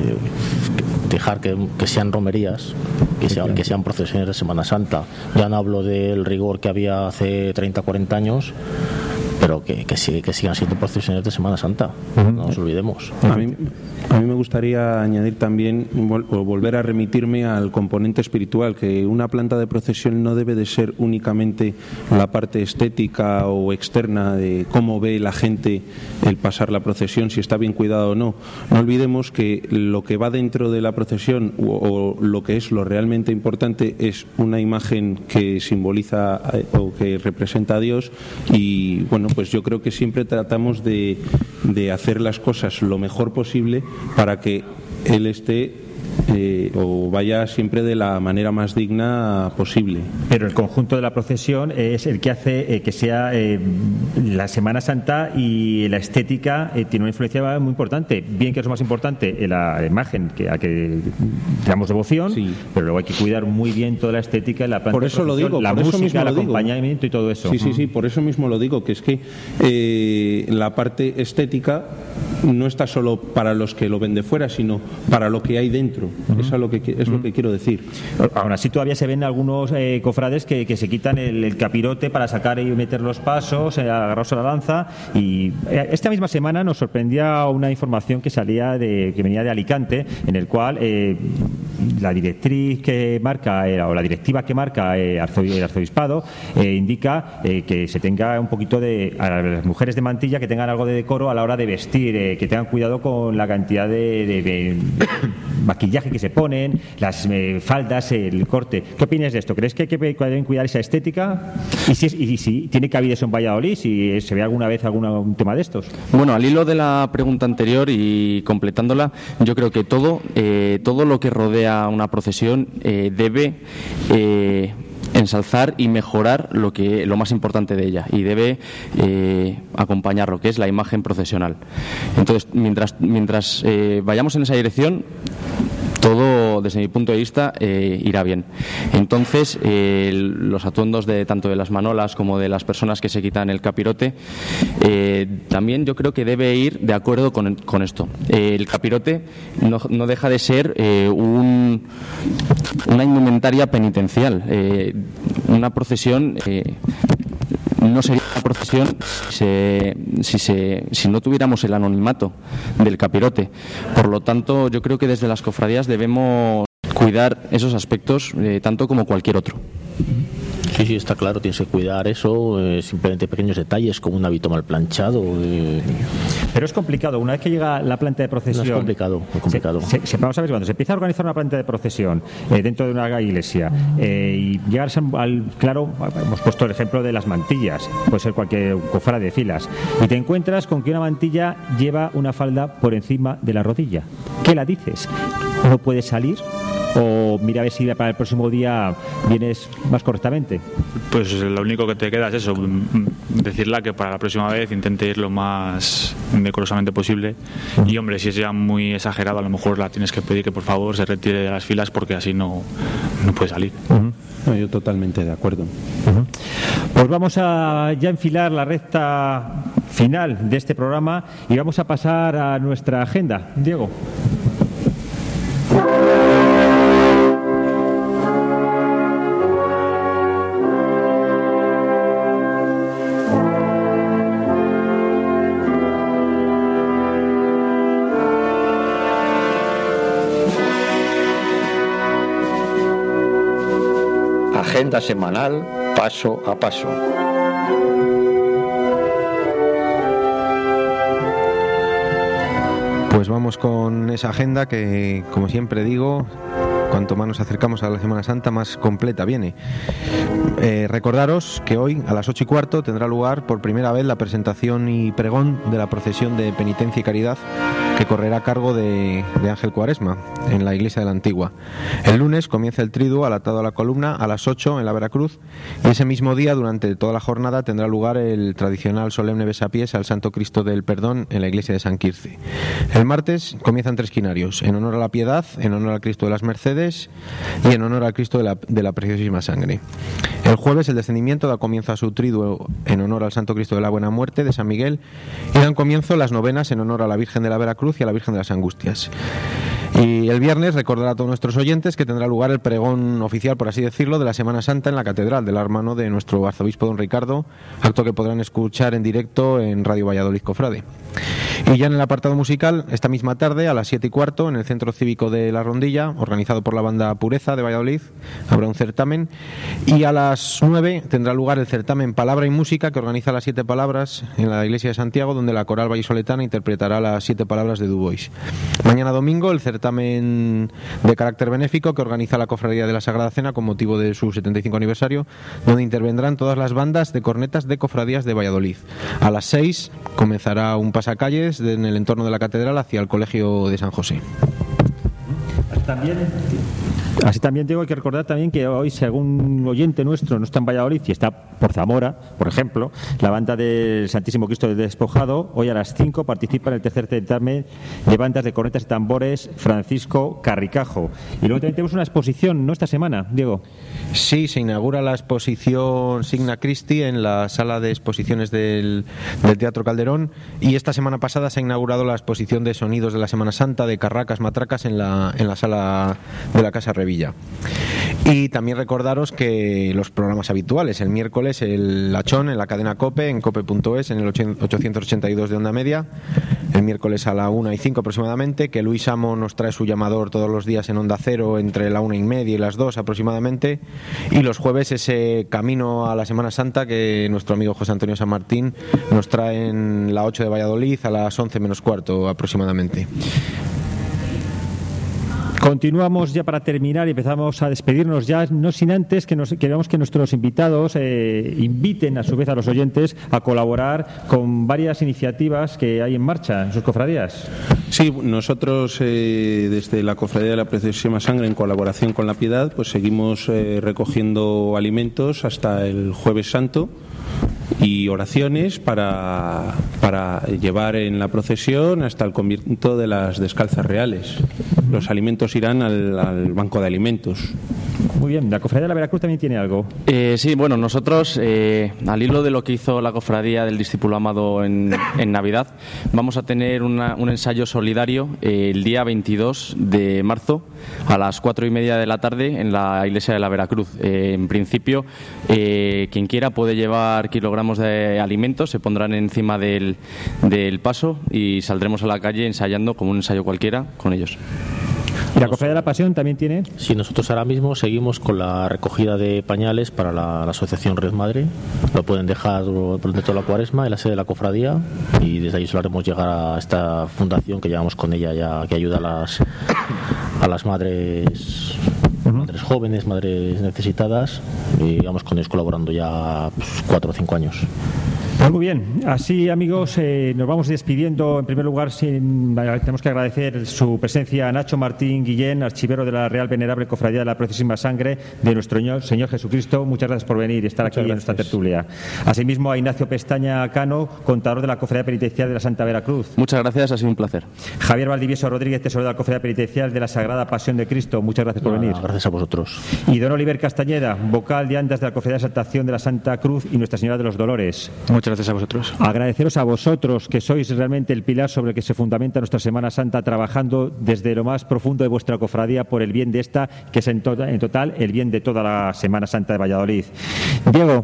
dejar que, que sean romerías, que sean, que sean procesiones de Semana Santa. Ya no hablo del rigor que había hace treinta, cuarenta años, pero que, que, sí- que sigan siendo procesiones de Semana Santa, no nos olvidemos. A mí, a mí me gustaría añadir también, vol- o volver a remitirme al componente espiritual, que una planta de procesión no debe de ser únicamente la parte estética o externa de cómo ve la gente el pasar la procesión, si está bien cuidado o no. No olvidemos que lo que va dentro de la procesión o, o lo que es lo realmente importante es una imagen que simboliza eh, o que representa a Dios y, bueno, pues yo creo que siempre tratamos de, de hacer las cosas lo mejor posible para que Él esté eh, o vaya siempre de la manera más digna posible. Pero el conjunto de la procesión es el que hace eh, que sea eh, la Semana Santa, y la estética eh, tiene una influencia muy importante. Bien que es lo más importante, eh, la imagen que, a que damos devoción, Sí. pero luego hay que cuidar muy bien toda la estética, la planta Por de eso lo procesión, digo, la por eso música, mismo el lo digo. acompañamiento y todo eso. Sí, sí, sí, por eso mismo lo digo, que es que eh, la parte estética no está solo para los que lo ven de fuera, sino para lo que hay dentro. Eso es lo que, es lo que quiero decir. Aún así todavía se ven algunos eh, cofrades que, que se quitan el, el capirote para sacar y meter los pasos, eh, agarrarse a la lanza. Y eh, esta misma semana nos sorprendía una información que salía de, que venía de Alicante, en el cual eh, la directriz que marca eh, o la directiva que marca eh, arzobi- el arzobispado eh, indica eh, que se tenga un poquito de, a las mujeres de mantilla, que tengan algo de decoro a la hora de vestir, eh, que tengan cuidado con la cantidad de, de- de maquillaje que se ponen, las eh, faldas, el corte. ¿Qué opinas de esto? ¿Crees que, hay que deben cuidar esa estética? ¿Y si, es- y si tiene cabida eso en Valladolid? ¿Si se ve alguna vez alguna, un tema de estos? Bueno, al hilo de la pregunta anterior y completándola, yo creo que todo, eh, todo lo que rodea una procesión eh, debe eh, ensalzar y mejorar lo que lo más importante de ella, y debe eh, acompañar lo que es la imagen procesional. Entonces, mientras, mientras eh, vayamos en esa dirección, todo, desde mi punto de vista, eh, irá bien. Entonces, eh, los atuendos de tanto de las manolas como de las personas que se quitan el capirote, eh, también yo creo que debe ir de acuerdo con, con esto. Eh, el capirote no, no deja de ser eh, un, una indumentaria penitencial, eh, una procesión. Eh, no sería una procesión si, se, si, se, si no tuviéramos el anonimato del capirote. Por lo tanto, yo creo que desde las cofradías debemos cuidar esos aspectos eh, tanto como cualquier otro. Sí, sí, está claro, tienes que cuidar eso, eh, simplemente pequeños detalles como un hábito mal planchado. Eh. Pero es complicado, una vez que llega la planta de procesión. No es complicado, muy complicado. Se, se, vamos a ver, cuando se empieza a organizar una planta de procesión eh, dentro de una iglesia eh, y llegar al. Claro, hemos puesto el ejemplo de las mantillas, puede ser cualquier cofrade de filas, y te encuentras con que una mantilla lleva una falda por encima de la rodilla. ¿Qué la dices? ¿No puede salir? O mira a ver si para el próximo día vienes más correctamente. Pues lo único que te queda es eso, decirla que para la próxima vez intente ir lo más decorosamente posible. Y hombre, si es ya muy exagerado, a lo mejor la tienes que pedir que por favor se retire de las filas porque así no, no puede salir. Uh-huh. No, yo totalmente de acuerdo. Uh-huh. Pues vamos a ya enfilar la recta final de este programa y vamos a pasar a nuestra agenda. Diego. Agenda semanal, paso a paso. Pues vamos con esa agenda que, como siempre digo, cuanto más nos acercamos a la Semana Santa, más completa viene. Eh, recordaros que hoy, a las ocho y cuarto, tendrá lugar por primera vez la presentación y pregón de la procesión de Penitencia y Caridad, que correrá a cargo de, de Ángel Cuaresma, en la iglesia de la Antigua. El lunes comienza el triduo atado a la columna a las ocho en la Veracruz, y ese mismo día, durante toda la jornada, tendrá lugar el tradicional solemne besapiés al Santo Cristo del Perdón en la iglesia de San Quirce. El martes comienzan tres quinarios, en honor a la piedad, en honor al Cristo de las Mercedes y en honor al Cristo de la, de la Preciosísima Sangre. El jueves el descendimiento da comienzo a su triduo en honor al Santo Cristo de la Buena Muerte de San Miguel, y dan comienzo las novenas en honor a la Virgen de la Veracruz y a la Virgen de las Angustias. Y el viernes recordar a todos nuestros oyentes que tendrá lugar el pregón oficial, por así decirlo, de la Semana Santa en la Catedral de la Hermano de nuestro arzobispo don Ricardo, acto que podrán escuchar en directo en Radio Valladolid Cofrade. Y ya en el apartado musical, esta misma tarde, a las siete y cuarto, en el Centro Cívico de La Rondilla, organizado por la banda Pureza de Valladolid, habrá un certamen. Y a las nueve tendrá lugar el certamen Palabra y Música, que organiza las siete palabras en la iglesia de Santiago, donde la coral vallisoletana interpretará las siete palabras de Dubois. Mañana domingo, el certamen de carácter benéfico que organiza la Cofradía de la Sagrada Cena con motivo de su setenta y cinco aniversario, donde intervendrán todas las bandas de cornetas de cofradías de Valladolid. A las seis comenzará un pasacalles en el entorno de la catedral hacia el Colegio de San José. También, así también tengo que recordar también que hoy, según un oyente nuestro, no está en Valladolid y está por Zamora, por ejemplo, la banda del Santísimo Cristo del Despojado, hoy a las cinco participa en el tercer certamen de bandas de cornetas y tambores Francisco Carricajo. Y luego también tenemos una exposición, ¿no?, esta semana, Diego. Sí, se inaugura la exposición Signa Christi en la sala de exposiciones del, del Teatro Calderón, y esta semana pasada se ha inaugurado la exposición de sonidos de la Semana Santa de Carracas Matracas en la, en la sala de la Casa Revilla. Y también recordaros que los programas habituales, el miércoles el Lachón en la cadena COPE, en cope punto es, en el ochocientos ochenta y dos de onda media, el miércoles a la una y cinco aproximadamente, que Luis Amo nos trae su llamador todos los días en Onda Cero entre la una y media y las dos aproximadamente, y los jueves ese camino a la Semana Santa que nuestro amigo José Antonio San Martín nos trae en la ocho de Valladolid a las once menos cuarto aproximadamente. Continuamos ya para terminar y empezamos a despedirnos ya, no sin antes que nos queremos que nuestros invitados eh, inviten a su vez a los oyentes a colaborar con varias iniciativas que hay en marcha en sus cofradías. Sí, nosotros eh, desde la Cofradía de la Preciosísima Sangre, en colaboración con la Piedad, pues seguimos eh, recogiendo alimentos hasta el Jueves Santo y oraciones para, para llevar en la procesión hasta el convento de las Descalzas Reales. Los alimentos irán al, al banco de alimentos. Muy bien, ¿la Cofradía de la Veracruz también tiene algo? Eh, sí, bueno, nosotros, eh, al hilo de lo que hizo la Cofradía del Discípulo Amado en, en Navidad, vamos a tener una, un ensayo solidario eh, el día veintidós de marzo a las cuatro y media de la tarde en la iglesia de la Veracruz. Eh, en principio, eh, quien quiera puede llevar kilogramos de alimentos, se pondrán encima del, del paso y saldremos a la calle ensayando como un ensayo cualquiera con ellos. ¿Y la Cofradía de la Pasión también tiene? Sí, nosotros ahora mismo seguimos con la recogida de pañales para la, la Asociación Red Madre. Lo pueden dejar durante toda la cuaresma en la sede de la cofradía y desde ahí se lo haremos llegar a esta fundación que llevamos con ella ya, que ayuda a las, a las madres... madres jóvenes, madres necesitadas, y vamos con ellos colaborando ya pues, cuatro o cinco años. Pues muy bien, así amigos, eh, nos vamos despidiendo. En primer lugar, sin, tenemos que agradecer su presencia a Nacho Martín Guillén, archivero de la Real Venerable Cofradía de la Preciosísima Sangre de nuestro Señor Jesucristo. Muchas gracias por venir y estar Muchas aquí gracias. en esta tertulia. Asimismo, a Ignacio Pestaña Cano, contador de la Cofradía Penitencial de la Santa Veracruz. Muchas gracias, ha sido un placer. Javier Valdivieso Rodríguez, tesorero de la Cofradía Penitencial de la Sagrada Pasión de Cristo. Muchas gracias por Nada, venir. Gracias a vosotros. Y don Oliver Castañeda, vocal de andas de la Cofradía de Exaltación de la Santa Cruz y Nuestra Señora de los Dolores. Muchas gracias a vosotros. Agradeceros a vosotros, que sois realmente el pilar sobre el que se fundamenta nuestra Semana Santa, trabajando desde lo más profundo de vuestra cofradía por el bien de esta, que es en, to en total el bien de toda la Semana Santa de Valladolid. Diego.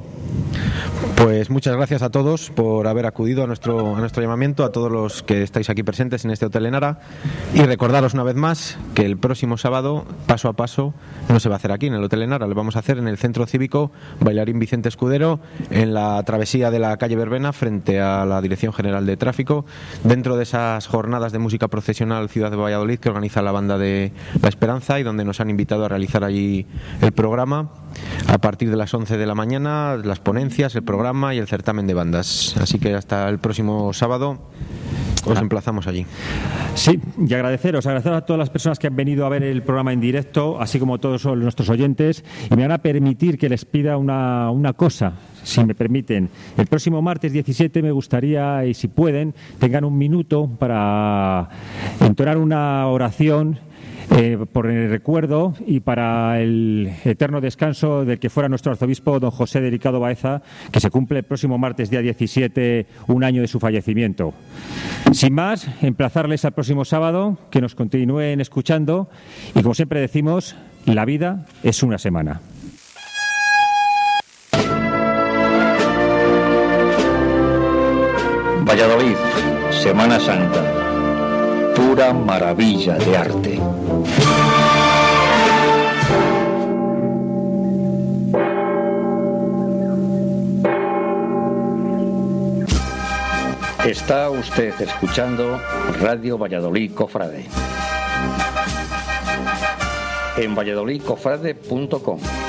Pues muchas gracias a todos por haber acudido a nuestro, a nuestro llamamiento, a todos los que estáis aquí presentes en este Hotel Enara, y recordaros una vez más que el próximo sábado, paso a paso, no se va a hacer aquí en el Hotel Enara, lo vamos a hacer en el Centro Cívico Bailarín Vicente Escudero, en la travesía de la calle Verbena, frente a la Dirección General de Tráfico, dentro de esas jornadas de música procesional Ciudad de Valladolid que organiza la banda de La Esperanza y donde nos han invitado a realizar allí el programa a partir de las once de la mañana, las ponencias, el programa y el certamen de bandas. Así que hasta el próximo sábado os emplazamos allí. Sí, y agradeceros, agradeceros a todas las personas que han venido a ver el programa en directo, así como a todos nuestros oyentes, y me van a permitir que les pida una, una cosa, si me permiten. El próximo martes diecisiete me gustaría, y si pueden, tengan un minuto para entonar una oración Eh, por el recuerdo y para el eterno descanso del que fuera nuestro arzobispo don José Delicado Baeza, que se cumple el próximo martes día diecisiete, un año de su fallecimiento. Sin más, emplazarles al próximo sábado, que nos continúen escuchando y, como siempre decimos, la vida es una semana. Valladolid, Semana Santa, pura maravilla de arte. Está usted escuchando Radio Valladolid Cofrade en valladolid cofrade punto com.